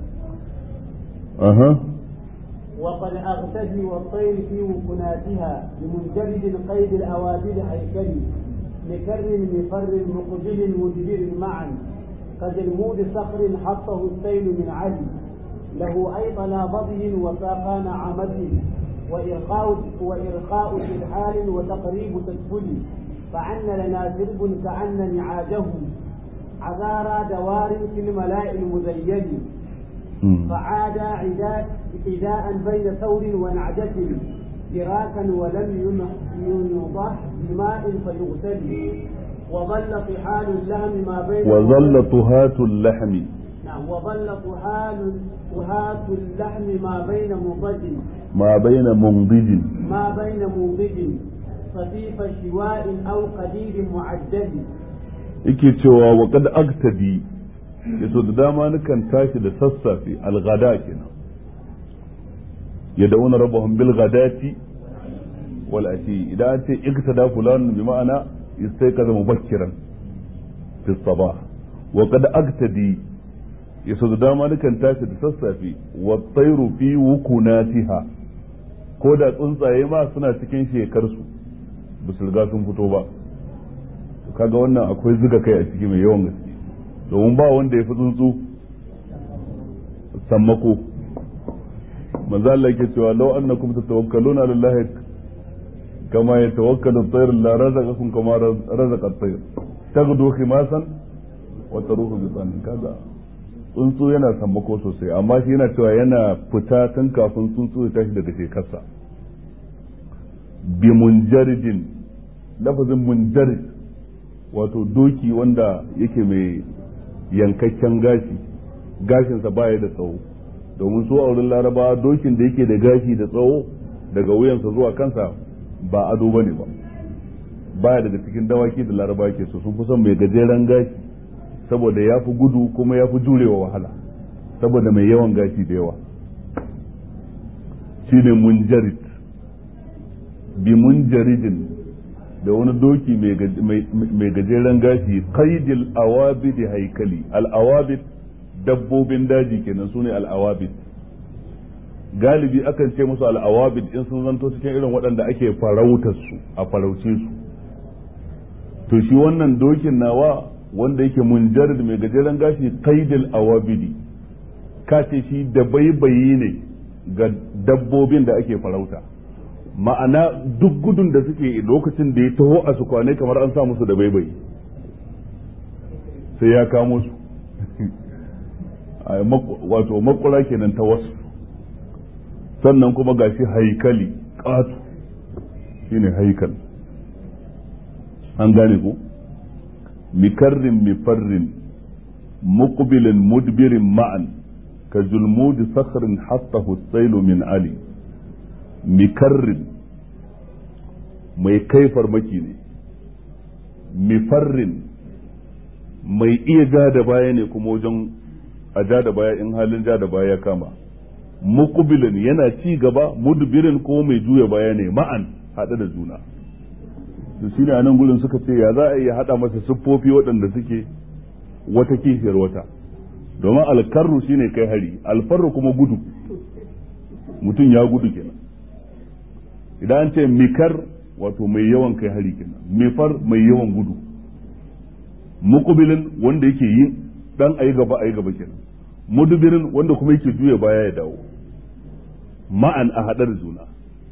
aha وقد أغتدي والطير في وكناتها بمنجرد قيد الأوابد هيكلي لكر مفر مقبل مدبر معا كجلمود صخر حطه السيل من عدي له أيط لا بضي وساقان عمد وإرخاء وإرخاء سرحال وتقريب تدفلي فعن لنا سرب كأن نعاجه عذارى دوار في الملاء المزين فعاد عداء عداء بين ثور ونعجة دراكا ولم ينضح بماء فيغتلي وظل طحال اللحم ما بين وظل طهاة اللحم نعم وظل طحال طهاة اللحم ما بين مضج ما بين منضج ما بين منضج خفيف شواء أو قدير معجل yake cewa wa kad aktadi yaso da dama nukan tashi da sassafe alghada kenan yad'una rabbahum bil ghadati wal ashi idan an ce iktada fulan bi ma'ana istayqaza mubakkiran fi sabah wa kad aktadi yaso da dama nukan tashi da sassafe wa tayru fi wukunatiha ko da tsuntsaye ma suna cikin shekarsu ba su riga sun fito ba kaga wannan akwai zuga kai a ciki mai yawan gaske domin ba wanda ya fi tsuntsu sammako manzo Allah yake cewa law annakum tatawakkaluna ala Allah kama yatawakkalu at-tayr la razaqakum kama razaqa at-tayr taghdu khimasan wa taruhu bitan kaza tsuntsu yana sammako sosai amma shi yana cewa yana fita tun kafin tsuntsu ya tashi daga shekarsa bi munjaridin lafazin munjarid wato doki wanda yake mai yankakken gashi gashinsa baya da tsawo domin su a wurin laraba dokin da yake da gashi da tsawo daga wuyansa zuwa kansa ba ado bane ba baya daga cikin dawaki da laraba yake so sun fi son mai gajeren gashi saboda ya fi gudu kuma ya fi jurewa wahala saboda mai yawan gashi da yawa shine munjarid bi munjaridin da wani doki mai gajeren gashi qaidil awabid haikali al awabid dabbobin daji kenan sune al awabid galibi akan ce musu al awabid in sun zanto cikin irin waɗanda ake farautar su a farauce su to shi wannan dokin nawa wanda yake munjarid mai gajeren gashi qaidil awabidi kace shi da baibayi ne ga dabbobin da ake farauta ma'ana duk gudun da suke lokacin da ya taho a su kwane kamar an sa musu da baibayi sai ya kamo su wato makula kenan ta wasu sannan kuma gashi haikali ƙatu shine haikal an gane ko mikarrin mifarrin muqbilin mudbirin ma'an ka julmudi sakhrin hatta hussailu min ali mikarrin mai kai farmaki ne mifarrin mai iya ja da baya ne kuma wajen a ja da baya in halin ja da baya ya kama muqbilin yana ci gaba mudbirin ko mai juya baya ne ma'an hada da juna to shine anan gurin suka ce ya za a iya hada masa siffofi waɗanda suke wata kishiyar wata domin alkarru shine kai hari alfarru kuma gudu mutum ya gudu kenan idan an ce mikar wato mai yawan kai hari kenan mifar mai yawan gudu muqbilin wanda yake yin dan ayi gaba ayi gaba kenan mudbirin wanda kuma yake juya baya ya dawo ma'an a hadar juna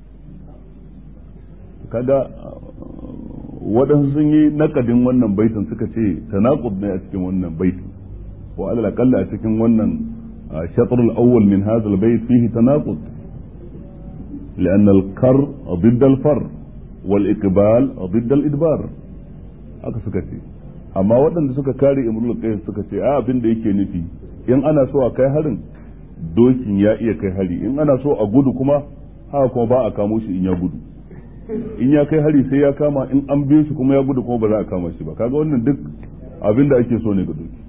kaga waɗansu sun yi nakadin wannan baitin suka ce tanaqud ne a cikin wannan baitin wa alal aqalla a cikin wannan shatr al-awwal min hadha al-bayt fihi tanaqud لأن الكر ضد الفر والإقبال ضد الإدبار haka suka ce amma waɗanda suka kare imrul qais suka ce a abin da yake nufi in ana so a kai harin dokin ya iya kai hari in ana so a gudu kuma haka kuma ba a kamo shi in ya gudu in ya kai hari sai ya kama in an biyo shi kuma ya gudu kuma ba za a kama shi ba kaga wannan duk abin da ake so ne ga doki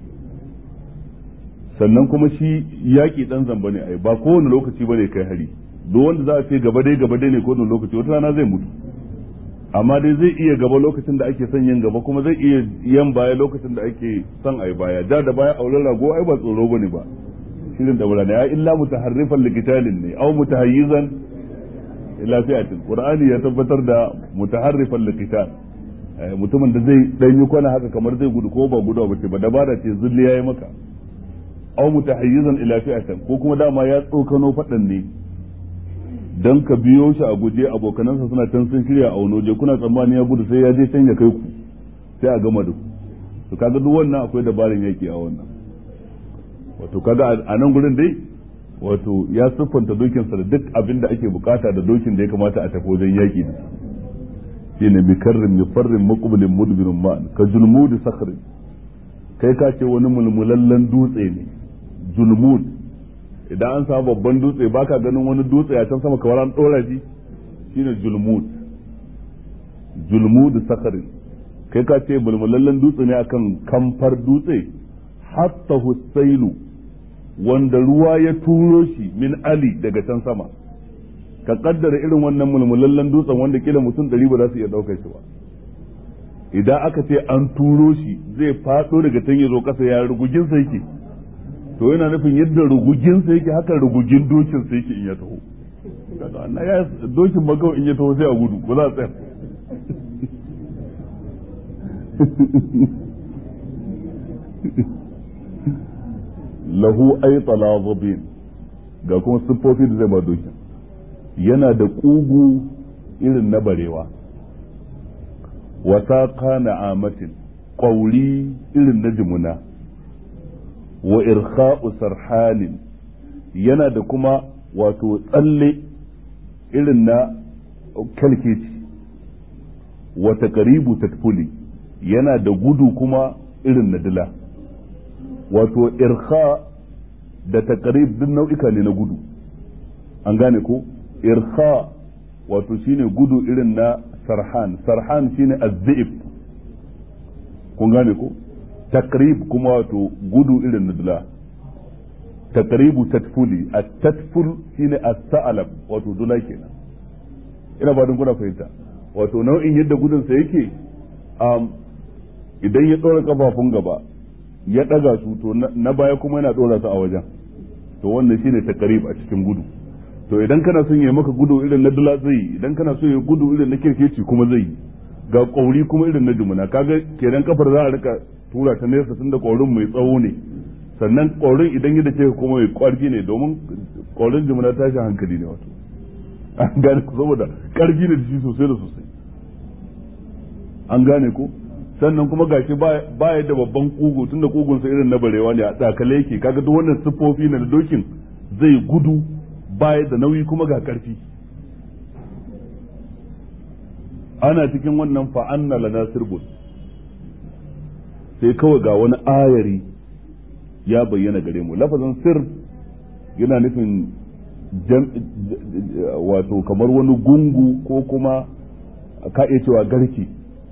sannan kuma shi yaƙi dan zamba ne ai ba kowane lokaci bane kai hari duk wanda za a ce gaba dai gaba dai ne kowane lokaci wata rana zai mutu amma dai zai iya gaba lokacin da ake son yin gaba kuma zai iya yan baya lokacin da ake son ai baya da da baya auren rago ai ba tsoro bane ba shirin da wala ne ya illa mutaharrifan liqitalin ne aw mutahayyizan ila fi'atin qur'ani ya tabbatar da mutaharrifan liqital mutumin da zai dan yi kwana haka kamar zai gudu ko ba gudu ba ce ba dabara ce zulli yayi maka aw mutahayyizan ila fi'atin ko kuma dama ya tsokano fadan ne dan ka biyo shi a guje abokanansa suna can sun shirya a wani waje kuna tsammani ya gudu sai ya je can ya kai ku sai a gama da ku to kaga duk wannan akwai dabarin yaki a wannan wato kaga a nan gurin dai wato ya siffanta dokinsa da duk abin da ake bukata da dokin da ya kamata a tafi wajen yaki da shine bikarrin mifarrin muqbilin mudbirin ma'an ka julmudi sakhrin kai ka ce wani mulmulallen dutse ne julmud idan an samu babban dutse baka ganin wani dutse a can sama kamar an dora shi shine julmud julmud sakhrin kai ka ce mulmulallen dutse ne akan kamfar dutse hatta husailu wanda ruwa ya turo shi min ali daga can sama ka kaddara irin wannan mulmulallen dutsen wanda kila mutum ɗari ba za su iya ɗaukar shi ba idan aka ce an turo shi zai faɗo daga can ya zo ƙasa ya rugugin sa yake to yana nufin yadda rugugin sa yake haka rugugin dokin sa yake in ya taho kaga ya dokin magawa in ya taho sai a gudu ba za a tsaya lahu ay talazabin ga kuma siffofi da zai ba dokin yana da kugu irin na barewa wa saqa na'amatin qawli irin na jimuna wa irkha'u sarhanin yana da kuma wato tsalle irin na kalkeci wa taqribu tatfuli yana da gudu kuma irin na dila wato irkha da taqrib duk nau'ika ne na gudu an gane ko irkha wato shine gudu irin na sarhan sarhan shine az-zi'ib kun gane ko taqrib kuma wato gudu irin na dula taqribu tatfuli at-tatful shine as-sa'lab wato dula kenan ina ba kuna fahimta wato nau'in yadda gudun sa yake um, idan ya dora kafafun gaba ya daga su to na baya kuma yana dora su a wajen to wannan shine taqrib a cikin gudu to idan kana son ya maka gudu irin na dula zai yi idan kana so ya gudu irin na kirkeci kuma zai yi ga kauri kuma irin na jumuna kaga kenan kafar za a rika tura ta nesa tunda kaurin mai tsawo ne sannan kaurin idan ya dace kuma mai kwarfi ne domin kaurin jumuna tashi hankali ne wato an gane ku saboda karfi ne da shi sosai da sosai an gane ku sannan kuma gashi ba ya da babban kugu tunda kugun sa irin na barewa ne a dakale yake kaga duk wannan siffofi na dokin zai gudu baya da nauyi kuma ga karfi ana cikin wannan fa'anna lana sirbun sai kawai ga wani ayari ya bayyana gare mu lafazin sir yana nufin wato kamar wani gungu ko kuma ka iya cewa garki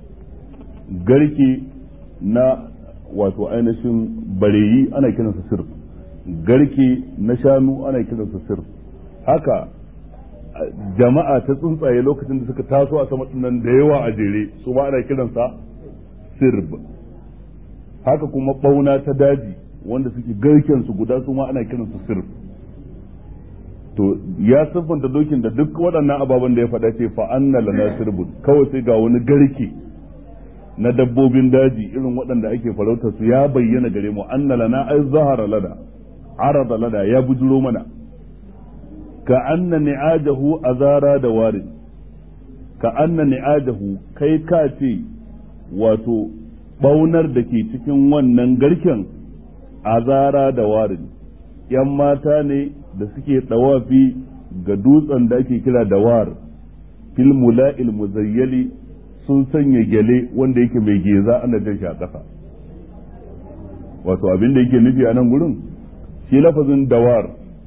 garki na wato ainihin bareyi ana kiransa sir garki na shanu ana kiransa sir haka jama'a ta tsuntsaye lokacin da suka taso a sama nan da yawa a jere su ma ana kiransa sirb haka kuma bauna ta daji wanda suke garken su guda su ma ana kiransa sirb to ya siffanta dokin da duk waɗannan ababen da ya faɗa ce fa anna lana sirbun kawai sai ga wani garke na dabbobin daji irin waɗanda ake farauta su ya bayyana gare mu anna lana ay zahara lada arada lada ya bujuro mana ka anna ni'ajahu azara da warin ka anna ni'ajahu kai ka ce wato baunar da ke cikin wannan garken azara da warin yan mata ne da suke dawafi ga dutsen da ake kira da war fil mula'il muzayyali sun sanya gyale wanda yake mai geza ana jan shi a ƙasa wato abin da yake nufi a nan gurin shi lafazin dawar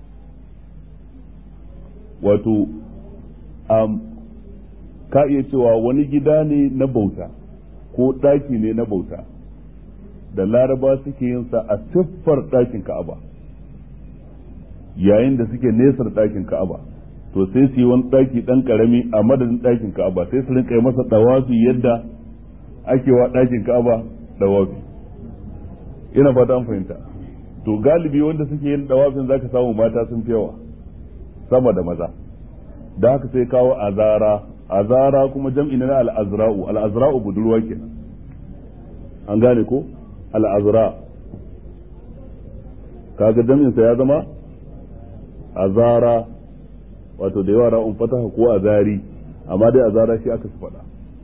wato um, ka iya cewa wani gida ne na bauta ko ɗaki ne na bauta da laraba suke yin sa a siffar ɗakin ka'aba yayin da suke nesar ɗakin ka'aba to sai su yi wani ɗaki ɗan ƙarami a madadin ɗakin ka'aba sai su rinka yi masa ɗawafi yadda ake wa ɗakin ka'aba ɗawafi ina fata an fahimta to galibi wanda suke yin ɗawafin zaka samu mata sun fi yawa sama da maza da haka sai kawo azara azara kuma jam'i na al-azra'u al-azra'u budurwa kenan an gane ko al-azra kaga jam'in sa ya zama azara wato da yawa ra'un fataha ko azari amma dai azara shi aka faɗa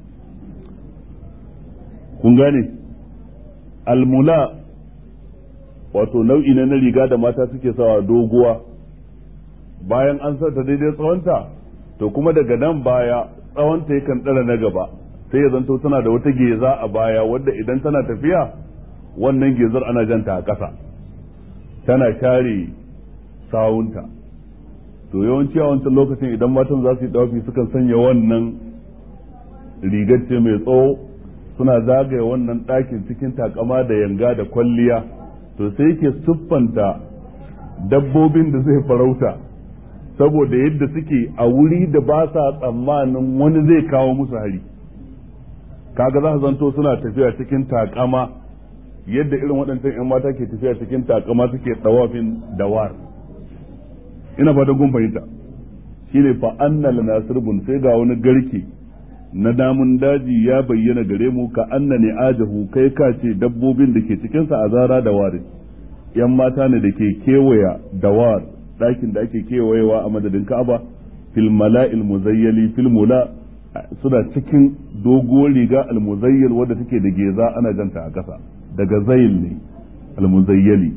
kun gane almula wato nau'i na riga da mata suke sawa doguwa bayan an sa ta daidai tsawonta to kuma daga nan baya tsawonta yakan ɗara na gaba sai ya zanto tana da wata geza a baya wadda idan tana tafiya wannan gezar ana janta a ƙasa tana share sawunta to yawanci a wancan lokacin idan matan za su yi dawafi sukan sanya wannan rigar ce mai tsawo suna zagaye wannan ɗakin cikin takama da yanga da kwalliya to sai yake siffanta dabbobin da zai farauta saboda yadda suke a wuri da ba sa tsammanin wani zai kawo musu hari kaga za su zanto suna tafiya cikin takama yadda irin waɗancan 'yan mata ke tafiya cikin takama suke dawafin dawar ina fatan kun fahimta shine fa anna lana sirbun sai ga wani garke na damun daji ya bayyana gare mu ka anna ne ajahu kai ka ce dabbobin da ke cikin sa azara da warin yan mata ne da ke kewaya dawar dakin da ake kewayewa a madadin Ka'aba fil mala'il muzayyali fil mula suna cikin doguwar riga al muzayyal wadda take da geza ana janta a kasa daga zayil ne al muzayyali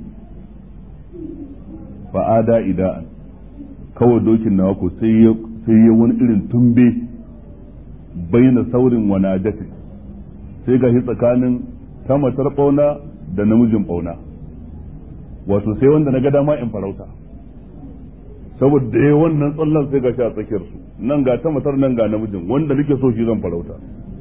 fa ada ida'an kawai dokin nawa ko sai ya sai ya wani irin tumbe baina saurin wa najatin sai ga shi tsakanin ta matar bauna da namijin bauna wato sai wanda na ga dama in farauta saboda da wannan tsallan sai gashi a tsakiyar su nan ga ta matar nan ga namijin wanda nake so shi zan farauta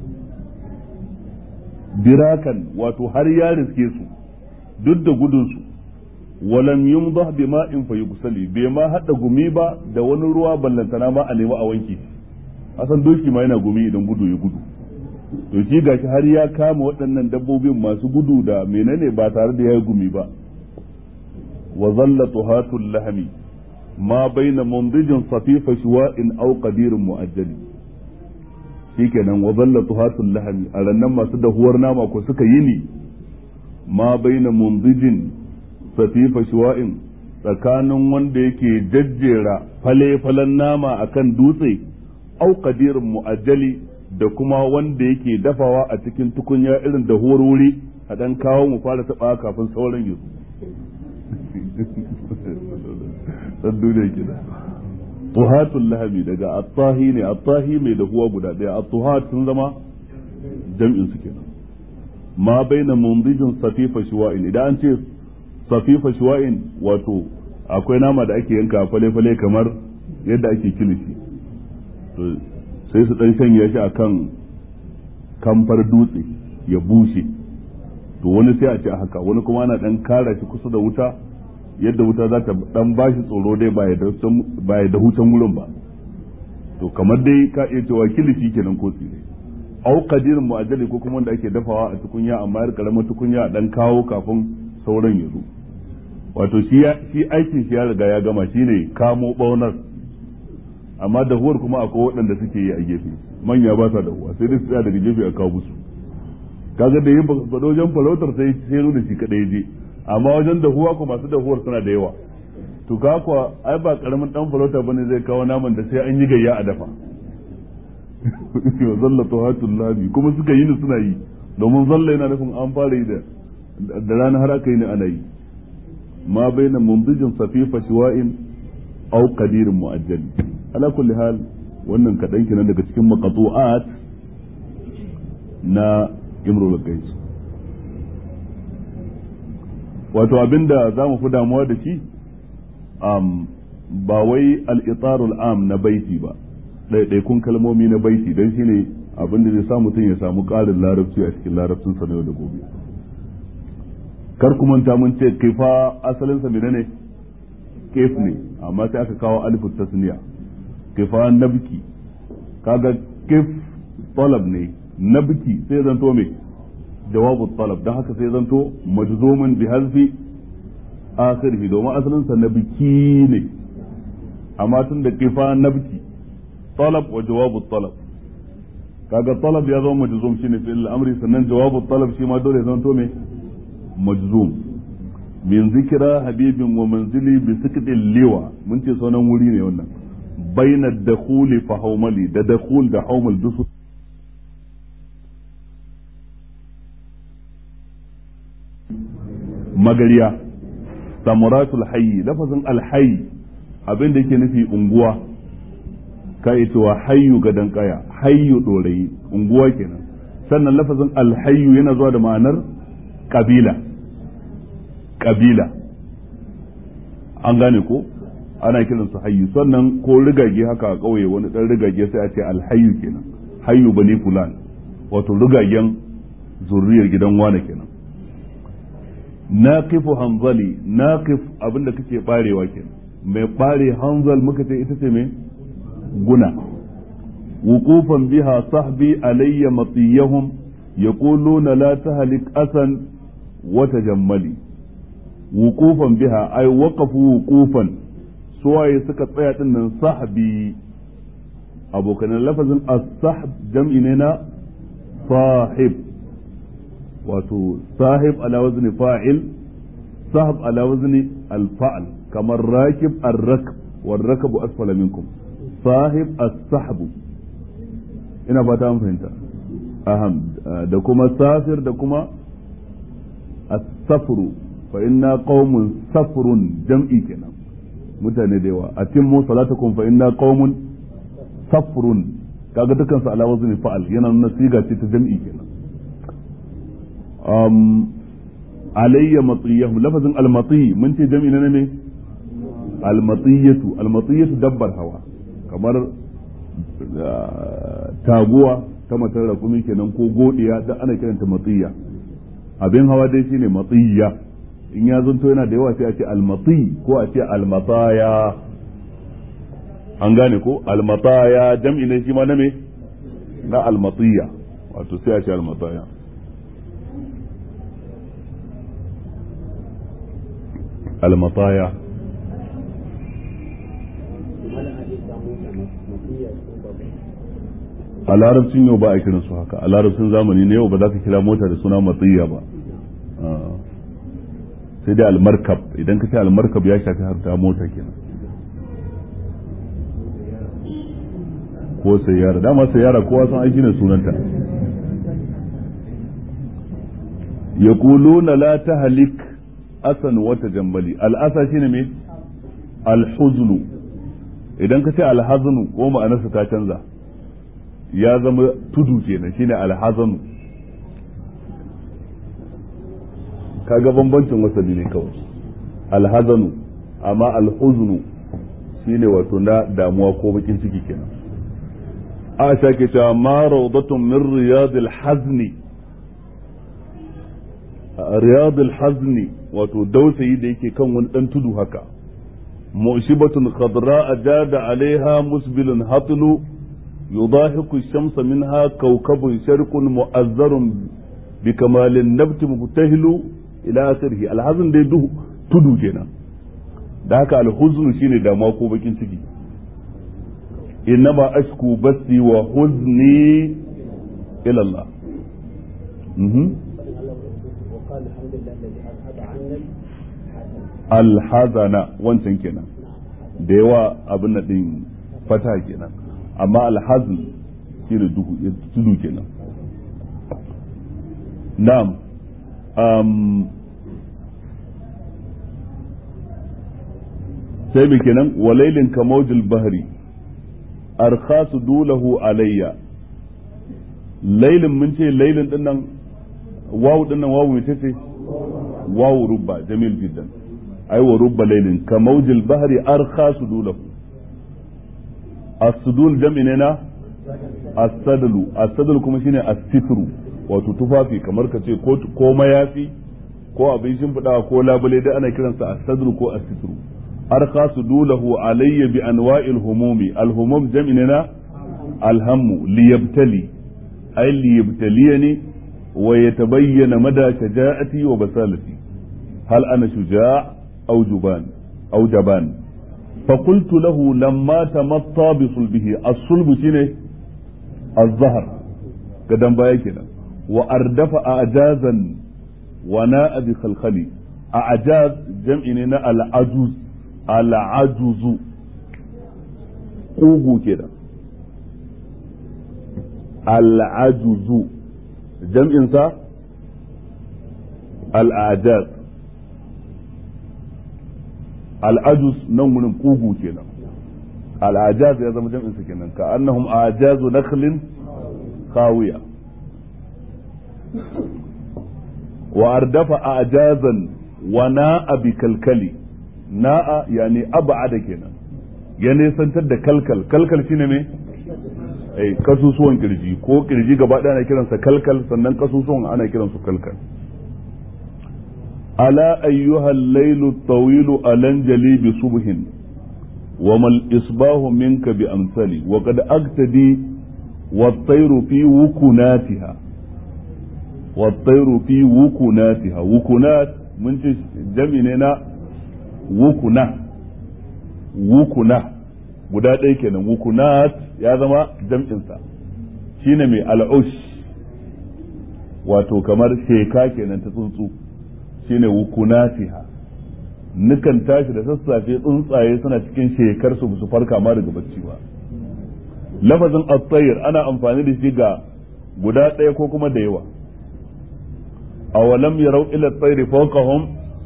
dirakan wato har ya riske su duk da gudun su walam yumdah bima'in fayugsali bai ma hada gumi ba da wani ruwa ballantana ma a nemi a wanke asan doki ma yana gumi idan gudu ya gudu to shi gashi har ya kama waɗannan dabbobin masu gudu da menene ba tare da ya gumi ba wa zalla tuhatul lahmi ma baina mundijin safifa shuwa'in aw qadirin mu'ajjali shikenan wa zalla tuhatul lahmi a rannan masu dahuwar nama ko suka yi ni ma baina mundijin safifa shuwa'in tsakanin wanda yake jajjera fale-falen nama akan dutse aw qadirin mu'ajjali da kuma wanda yake dafawa a cikin tukunya irin da wuri a dan kawo mu fara taba kafin sauran yanzu dan duniya kida tuhatul lahmi daga at-tahi ne at-tahi mai dahuwa guda daya at-tuhat sun zama jam'in su kenan ma baina mundijin safifa shuwa'in idan an ce safifa shuwa'in wato akwai nama da ake yanka fale-fale kamar yadda ake kilishi to sai su dan shanya shi akan kamfar dutse ya bushe to wani sai a ce haka wani kuma ana dan kara shi kusa da wuta yadda wuta za ta dan bashi tsoro dai ba ya da hutan wurin ba to kamar dai ka iya cewa kilishi kenan ko tsire au qadirin mu'ajjali ko kuma wanda ake dafawa a tukunya amma yar karamar tukunya dan kawo kafin sauran ya zo wato shi shi aikin shi ya riga ya gama shine kamo baunar amma dahuwar kuma akwai waɗanda suke yi a gefe manya ba sa dahuwa sai dai su tsaya daga gefe a kawo musu kaga da yin bado wajen farautar sai sai nuna shi kadai je amma wajen dahuwa ko masu dahuwar suna da yawa to ka kuwa ai ba karamin dan farauta bane zai kawo naman da sai an yi gayya a dafa zalla tuhatul labi kuma suka yi ni suna yi domin zalla yana nufin an fara yi da da rana har aka yi ni ana yi ma baina mundijin safifa shiwa'in aw qadirin mu'ajjali ala kulli hal wannan kadan kenan daga cikin maqtu'at na imrul qais wato abinda zamu fi damuwa da shi um, ba wai al-itarul am na baiti ba ɗaiɗaikun kalmomi na baiti don shine abinda zai sa mutum ya samu ƙarin larabci a cikin larabcin sa na yau da gobe kar ku manta mun ce kifa asalin sa menene kif ne amma sai aka kawo alifu tasniya kifa nabki kaga kif talab ne nabki sai zanto me jawabu talab dan haka sai zanto majzumun bi hazfi akhirih domin asalin sa nabki ne amma tun da kifa nabki talab wa jawabu talab kaga talab ya zama majzum shine fi'il al-amri sannan jawabu talab shi ma dole ya zanto me majzum min zikra habibin wa manzili bi sikdil liwa mun ce sunan wuri ne wannan baina dakhuli fa haumali da dakhul da haumal dusu magariya samuratul hayy lafazin alhayy abin da yake nufi unguwa kai cewa hayyu gadan kaya hayyu dorayi unguwa kenan sannan lafazin alhayyu yana zuwa da ma'anar kabila kabila an gane ko ana kiran su hayyu sannan ko rigage haka a kauye wani dan rigage sai a ce alhayyu kenan hayyu bani fulan wato rigagen zurriyar gidan wane kenan naqifu hanzali naqif abinda kake barewa kenan mai bare hanzal muka ce ita ce mai guna wuqufan biha sahbi alayya matiyahum yaquluna la tahlik asan wa tajammali wuqufan biha ay waqafu wuqufan suwaye suka tsaya din nan sahbi abokan lafazin as-sahb jam'i ne na sahib wato sahib ala wazni fa'il sahab ala wazni al-fa'l kamar rakib ar-rakb war-rakbu asfala minkum sahib as-sahb ina fata an fahimta aham da kuma safir da kuma as-safru fa inna qaumun safrun jam'i kenan mutane da yawa atimmu salatakum fa inna qaumun safrun kaga dukan su ala wazni fa'al yana nuna siga ce ta jam'i kenan um alayya matiyahum lafazin almati mun ce jami'i na ne almatiyatu almatiyatu dabbar hawa kamar taguwa ta matar rakumi kenan ko godiya da ana kiranta matiya abin hawa dai shine matiya in ya zanto yana da yawa sai a ce almati ko a ce almataya an gane ko almataya jam'i ne shi ma na me na almatiya wato sai a ce almataya almataya a larabcin yau ba a kiran su haka a larabcin zamani ne yau ba za ka kira mota da suna matsiya ba sai dai almarkab idan ka ce almarkab ya shafi har ta mota kenan ko sayyara dama sayyara kowa san aiki ne sunanta yaquluna la tahlik asan wa tajammali al'asa shine me alhuznu idan ka ce alhaznu ko ma'anarsa ta canza ya zama tudu kenan shine alhazanu kaga bambancin wasali ne kawai alhazanu amma alhuznu shine wato na damuwa ko bakin ciki kenan Aisha ke cewa ma rawdatun min riyadil hazni riyadil hazni wato dausayi da yake kan wani dan tudu haka mushibatun khadra jada alaiha musbilun hatlu يضاحك الشمس منها كوكب شرق مؤذر بكمال النبت مبتهل الى اخره الحزن dai duhu tudu kenan da haka alhuzn shine damuwa ko bakin ciki innama ashku basi wa huzni ila Allah mhm alhazana wancan kenan da yawa abin nan din fata kenan amma alhazn shi ne tudu kenan na'am um, sai mai kenan walailin kamaujil bahri arkhasu dulahu alayya lailin mun ce lailin dinnan wawu dinnan wawu ce ce wawu rubba jamil jiddan ai wa rubba lailin kamaujil bahri arkhasu dulahu as-sudul jam'i ne na as-sadlu as-sadlu kuma shine as-sitru wato tufafi kamar ka ce ko mayafi ko abin shimfiɗa ko labule da ana kiransa as-sadlu ko as-sitru arqa sudulahu alayya bi anwa'il humumi al-humum jam'i ne na al-hammu liyabtali ay liyabtaliyani wa yatabayyana mada shaja'ati wa basalati hal ana shuja' aw juban aw jaban فقلت له لما تمطى بصلبه الصلب شنو الظهر قدام بايا كده واردف اعجازا وناء بخلخلي اعجاز جمعنا العجوز العجوز قوغو كده العجوز جمع انسا الاعجاز al'ajus nan wurin kugu kenan al'ajaz ya zama jam'in su kenan ka annahum ajazu nakhlin khawiya wa ardafa ajazan wa na'a bi kalkali na'a yani ab'ada kenan ya nesantar da kalkal kalkal shine me eh kasusuwan kirji ko kirji gaba ɗaya ana kiransa kalkal sannan kasusuwan ana kiransu kalkal ألا أيها الليل الطويل ألنجلي بصبح وما الإصباح منك بأمثلي وقد أقتدي والطير في وكناتها والطير في وكناتها وكنات من جمعنا وكنا وكنا guda ɗaya kenan wukunat ya zama jam'insa shine mai al'ush wato kamar sheka kenan ta tsuntsu shine wukunatiha nukan tashi da sassafe tsuntsaye suna cikin shekar su su farka ma daga bacci ba lafazin at-tayr ana amfani da shi ga guda ɗaya ko kuma da yawa awalam yarau ila at-tayr fawqahum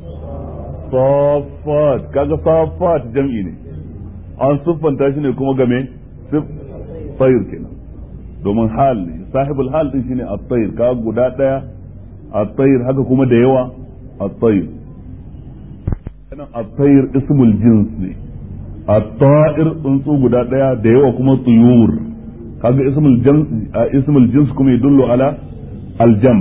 saffat kaga saffat jam'i ne an siffanta shi ne kuma game sif tayr kenan domin hal ne sahibul hal din shine at-tayr kaga guda ɗaya at-tayr haka kuma da yawa at-tayr kana at-tayr ismul jins ne at-ta'ir tsuntsu guda daya da yawa kuma tuyur kaga ismul jins ismul jins kuma yadullu ala al-jam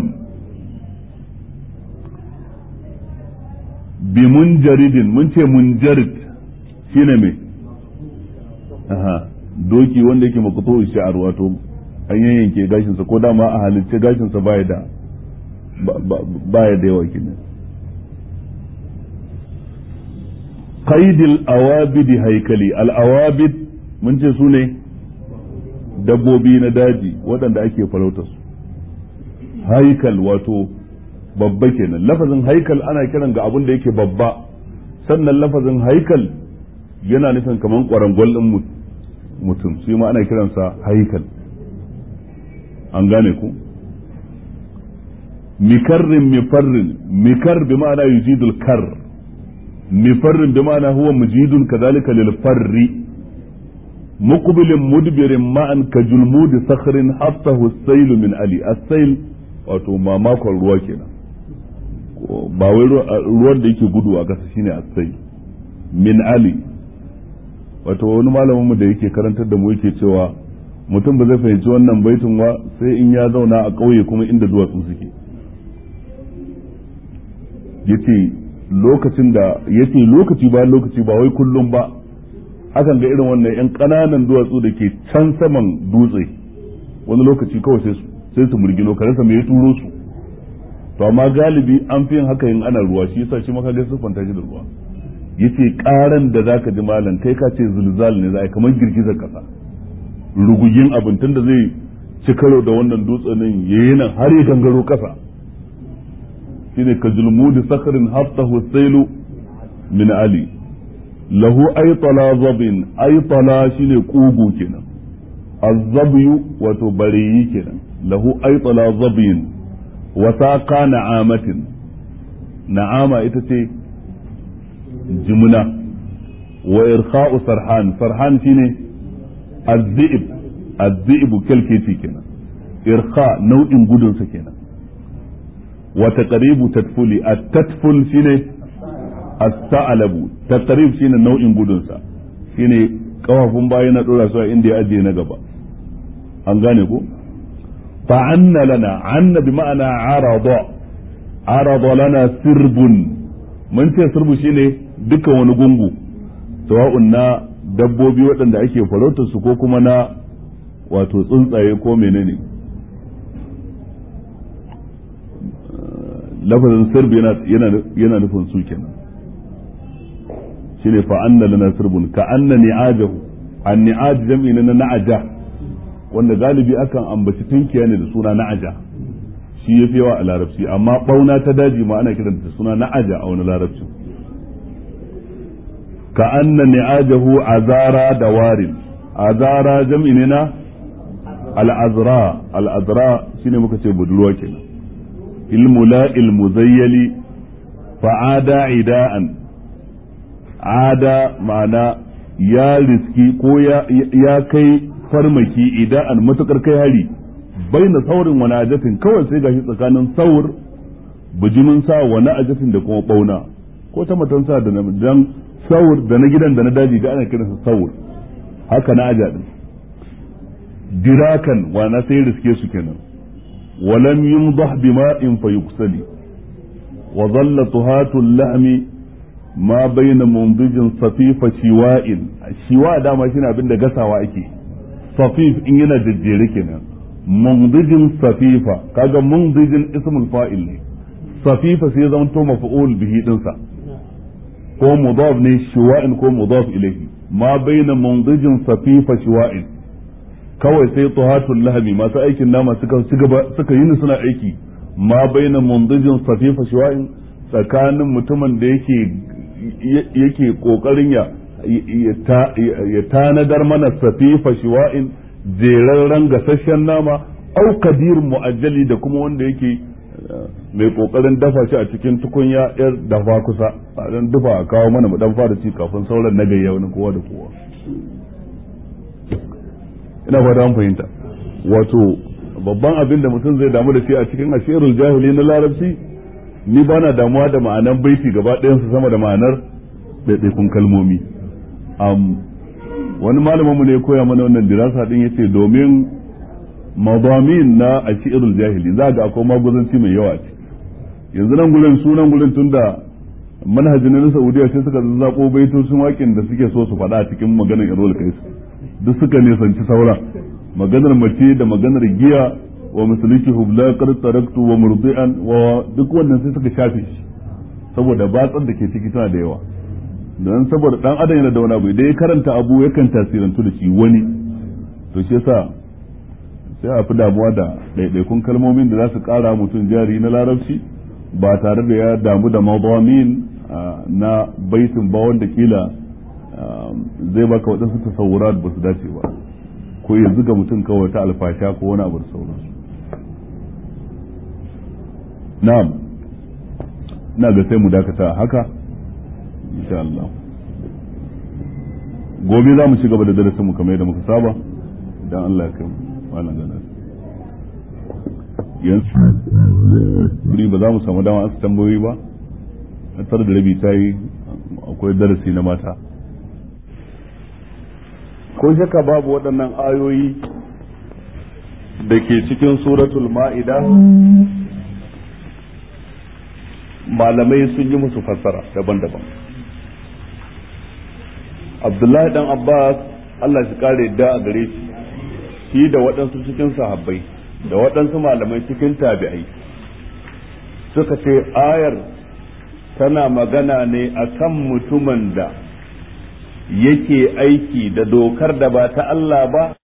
bi munjaridin mun ce munjarid shine me aha doki wanda yake makuto shi'ar wato an yanyanke gashinsa ko dama a halicce gashinsa baya da baya da yawa kenan qaidil awabid haikali al awabid mun ce su ne dabbobi na daji waɗanda ake farauta su haikal wato babba kenan lafazin haikal ana kiran ga abin da yake babba sannan lafazin haikal yana nufin kaman kwarangwal din mutum shi ma ana kiransa haikal an gane ku mikarrin mifarrin mikar bi ma'ana yujidul kar mifarrin bi ma'ana huwa mujidun kadhalika lil farri muqbilin mudbirin ma'an ka julmudi sakhrin hattahu as-sayl min ali as-sayl wato mamakon ruwa kenan ba wai ruwan da yake gudu a kasa shine as-sayl min ali wato wani malamin mu da yake karantar da mu yake cewa mutum ba zai fahimci wannan baitin ba sai in ya zauna a ƙauye kuma inda duwatsu suke yace lokacin da yace lokaci bayan lokaci ba wai kullum ba hakan ga irin wannan yan ƙananan duwatsu da ke can saman dutse wani lokaci kawai sai su sai su murgino ka rasa me ya turo su to amma galibi an fi yin haka yin ana ruwa shi yasa shi maka ga su kwanta shi da ruwa yace ƙaran da zaka ji malam kai ka ce zulzal ne za a kamar girgizar kasa rugugin abin tun da zai ci karo da wannan dutsenin yayi nan har ya gangaro kasa shine ka julmudi sakharin hattahu sailu min ali lahu aytala zabin aytala shine kugu kenan azzabiyu wato bareyi kenan lahu aytala zabin wa saqa na'amatin na'ama ita ce jimuna wa irkha'u sarhan sarhan shine الذئب الذئب كالكيتي كنا إرخاء نوع قدن سكينة وتقريب تدفلي التدفل شيني الثعلب تقريب شيني نوع قدن سا شيني قوافن باينا دولا سوا اندي أجي نقبا أنغانيكو فعن لنا عن بمعنى عرض عرض لنا سرب من تي سرب شيني دكا ونقنقو سواء نا dabbobi waɗanda ake farautar su ko kuma na wato tsuntsaye ko menene lafazin sirb yana yana nufin su kenan shine fa anna lana sirbun ka anna ni'ajahu an ni'aj jam'i na na'aja wanda galibi akan ambaci tunkiya ne da suna na'aja shi yafi yawa a larabci amma bauna ta daji ma ana kiranta da suna na'aja a wani larabci كأن نعاجه عذارى دوار عذارى جمعنا العذراء العذراء شنو muka ce budurwa kenan ilmula ilmuzayyali fa'ada ida'an ada ma'ana ya riski ko ya kai farmaki ida'an matukar kai hari baina saurin wani ajatin kawai sai gashi tsakanin saur bijimin sa wani ajatin da kuma bauna ko ta matansa da dan saur da na gidan da na daji ga ana kiransa saur haka na aja din dirakan wa na sai riske su kenan walam yumdah bima'in fayuksali wa dhalla tuhatu al-lahmi ma bayna mundijin safifa shiwa'in shiwa dama shine abin da gasawa ake safif in yana jejjere kenan mundijin safifa kaga mundijin ismul fa'il ne safifa sai zama to maf'ul bihi dinsa ko mudaf ne shiwa'in ko mudaf ilayhi ma baina mundijin safifa shiwa'in kawai sai tuhatul lahmi masu aikin nama suka suka yi suna aiki ma baina mundijin safifa shiwa'in tsakanin mutumin da yake yake kokarin ya ya tanadar mana safifa shiwa'in jerarren gasasshen nama au kadir mu'ajjali da kuma wanda yake mai kokarin dafa shi a cikin tukunya yar dafa kusa a dan dafa a kawo mana mu dan fara ci kafin sauran na gayya wani kowa da kowa ina fata an fahimta wato babban abin da mutum zai damu da shi a cikin ashirul jahili na larabci ni ba na damuwa da ma'anar baiti gaba ɗayansu sama da ma'anar ɗaiɗaikun kalmomi. Wani malaminmu ne ya koya mana wannan dirasa ɗin yace domin madamin na ashirul jahili za ga akwai maguzanci mai yawa ce. Yanzu nan gurin sunan gurin tunda manhajin na Saudiya sai suka zaɓo baitocin waƙin da suke so su faɗa a cikin maganar Irul Kais duk suka nisanci saura maganar mace da maganar giya wa musuliki hubla qad taraktu wa murdi'an wa duk wannan sai suka shafe shi saboda batsar da ke ciki tana da yawa dan saboda dan adam yana da wani abu idan ya karanta abu yakan tasirantu da shi wani to shi yasa sai a fi damuwa da ɗaiɗaikun kalmomin da za su ƙara mutum jari na larabci ba tare da ya damu da madamin na baitin ba wanda kila zai baka waɗansu tasawurat ba su dace ba ko ya zuga mutum kawai ta alfasha ko wani abu da sauransu. na'am na ga sai mu dakata haka insha Allah gobe za mu ci gaba da darasin mu kamar yadda muka saba idan Allah ya kai mu wannan ganar yanzu ba za mu samu dama su tambayoyi ba na tare da rabi ta yi akwai darasi na mata ko shakka babu waɗannan ayoyi da ke cikin suratul ma'ida malamai sun yi musu fassara daban-daban. Abdullahi dan Abbas Allah shi kare da a gare shi shi da waɗansu cikin sahabbai da waɗansu malamai cikin tabi'ai suka ce ayar tana magana ne akan mutumin da yake aiki da dokar da ba ta Allah ba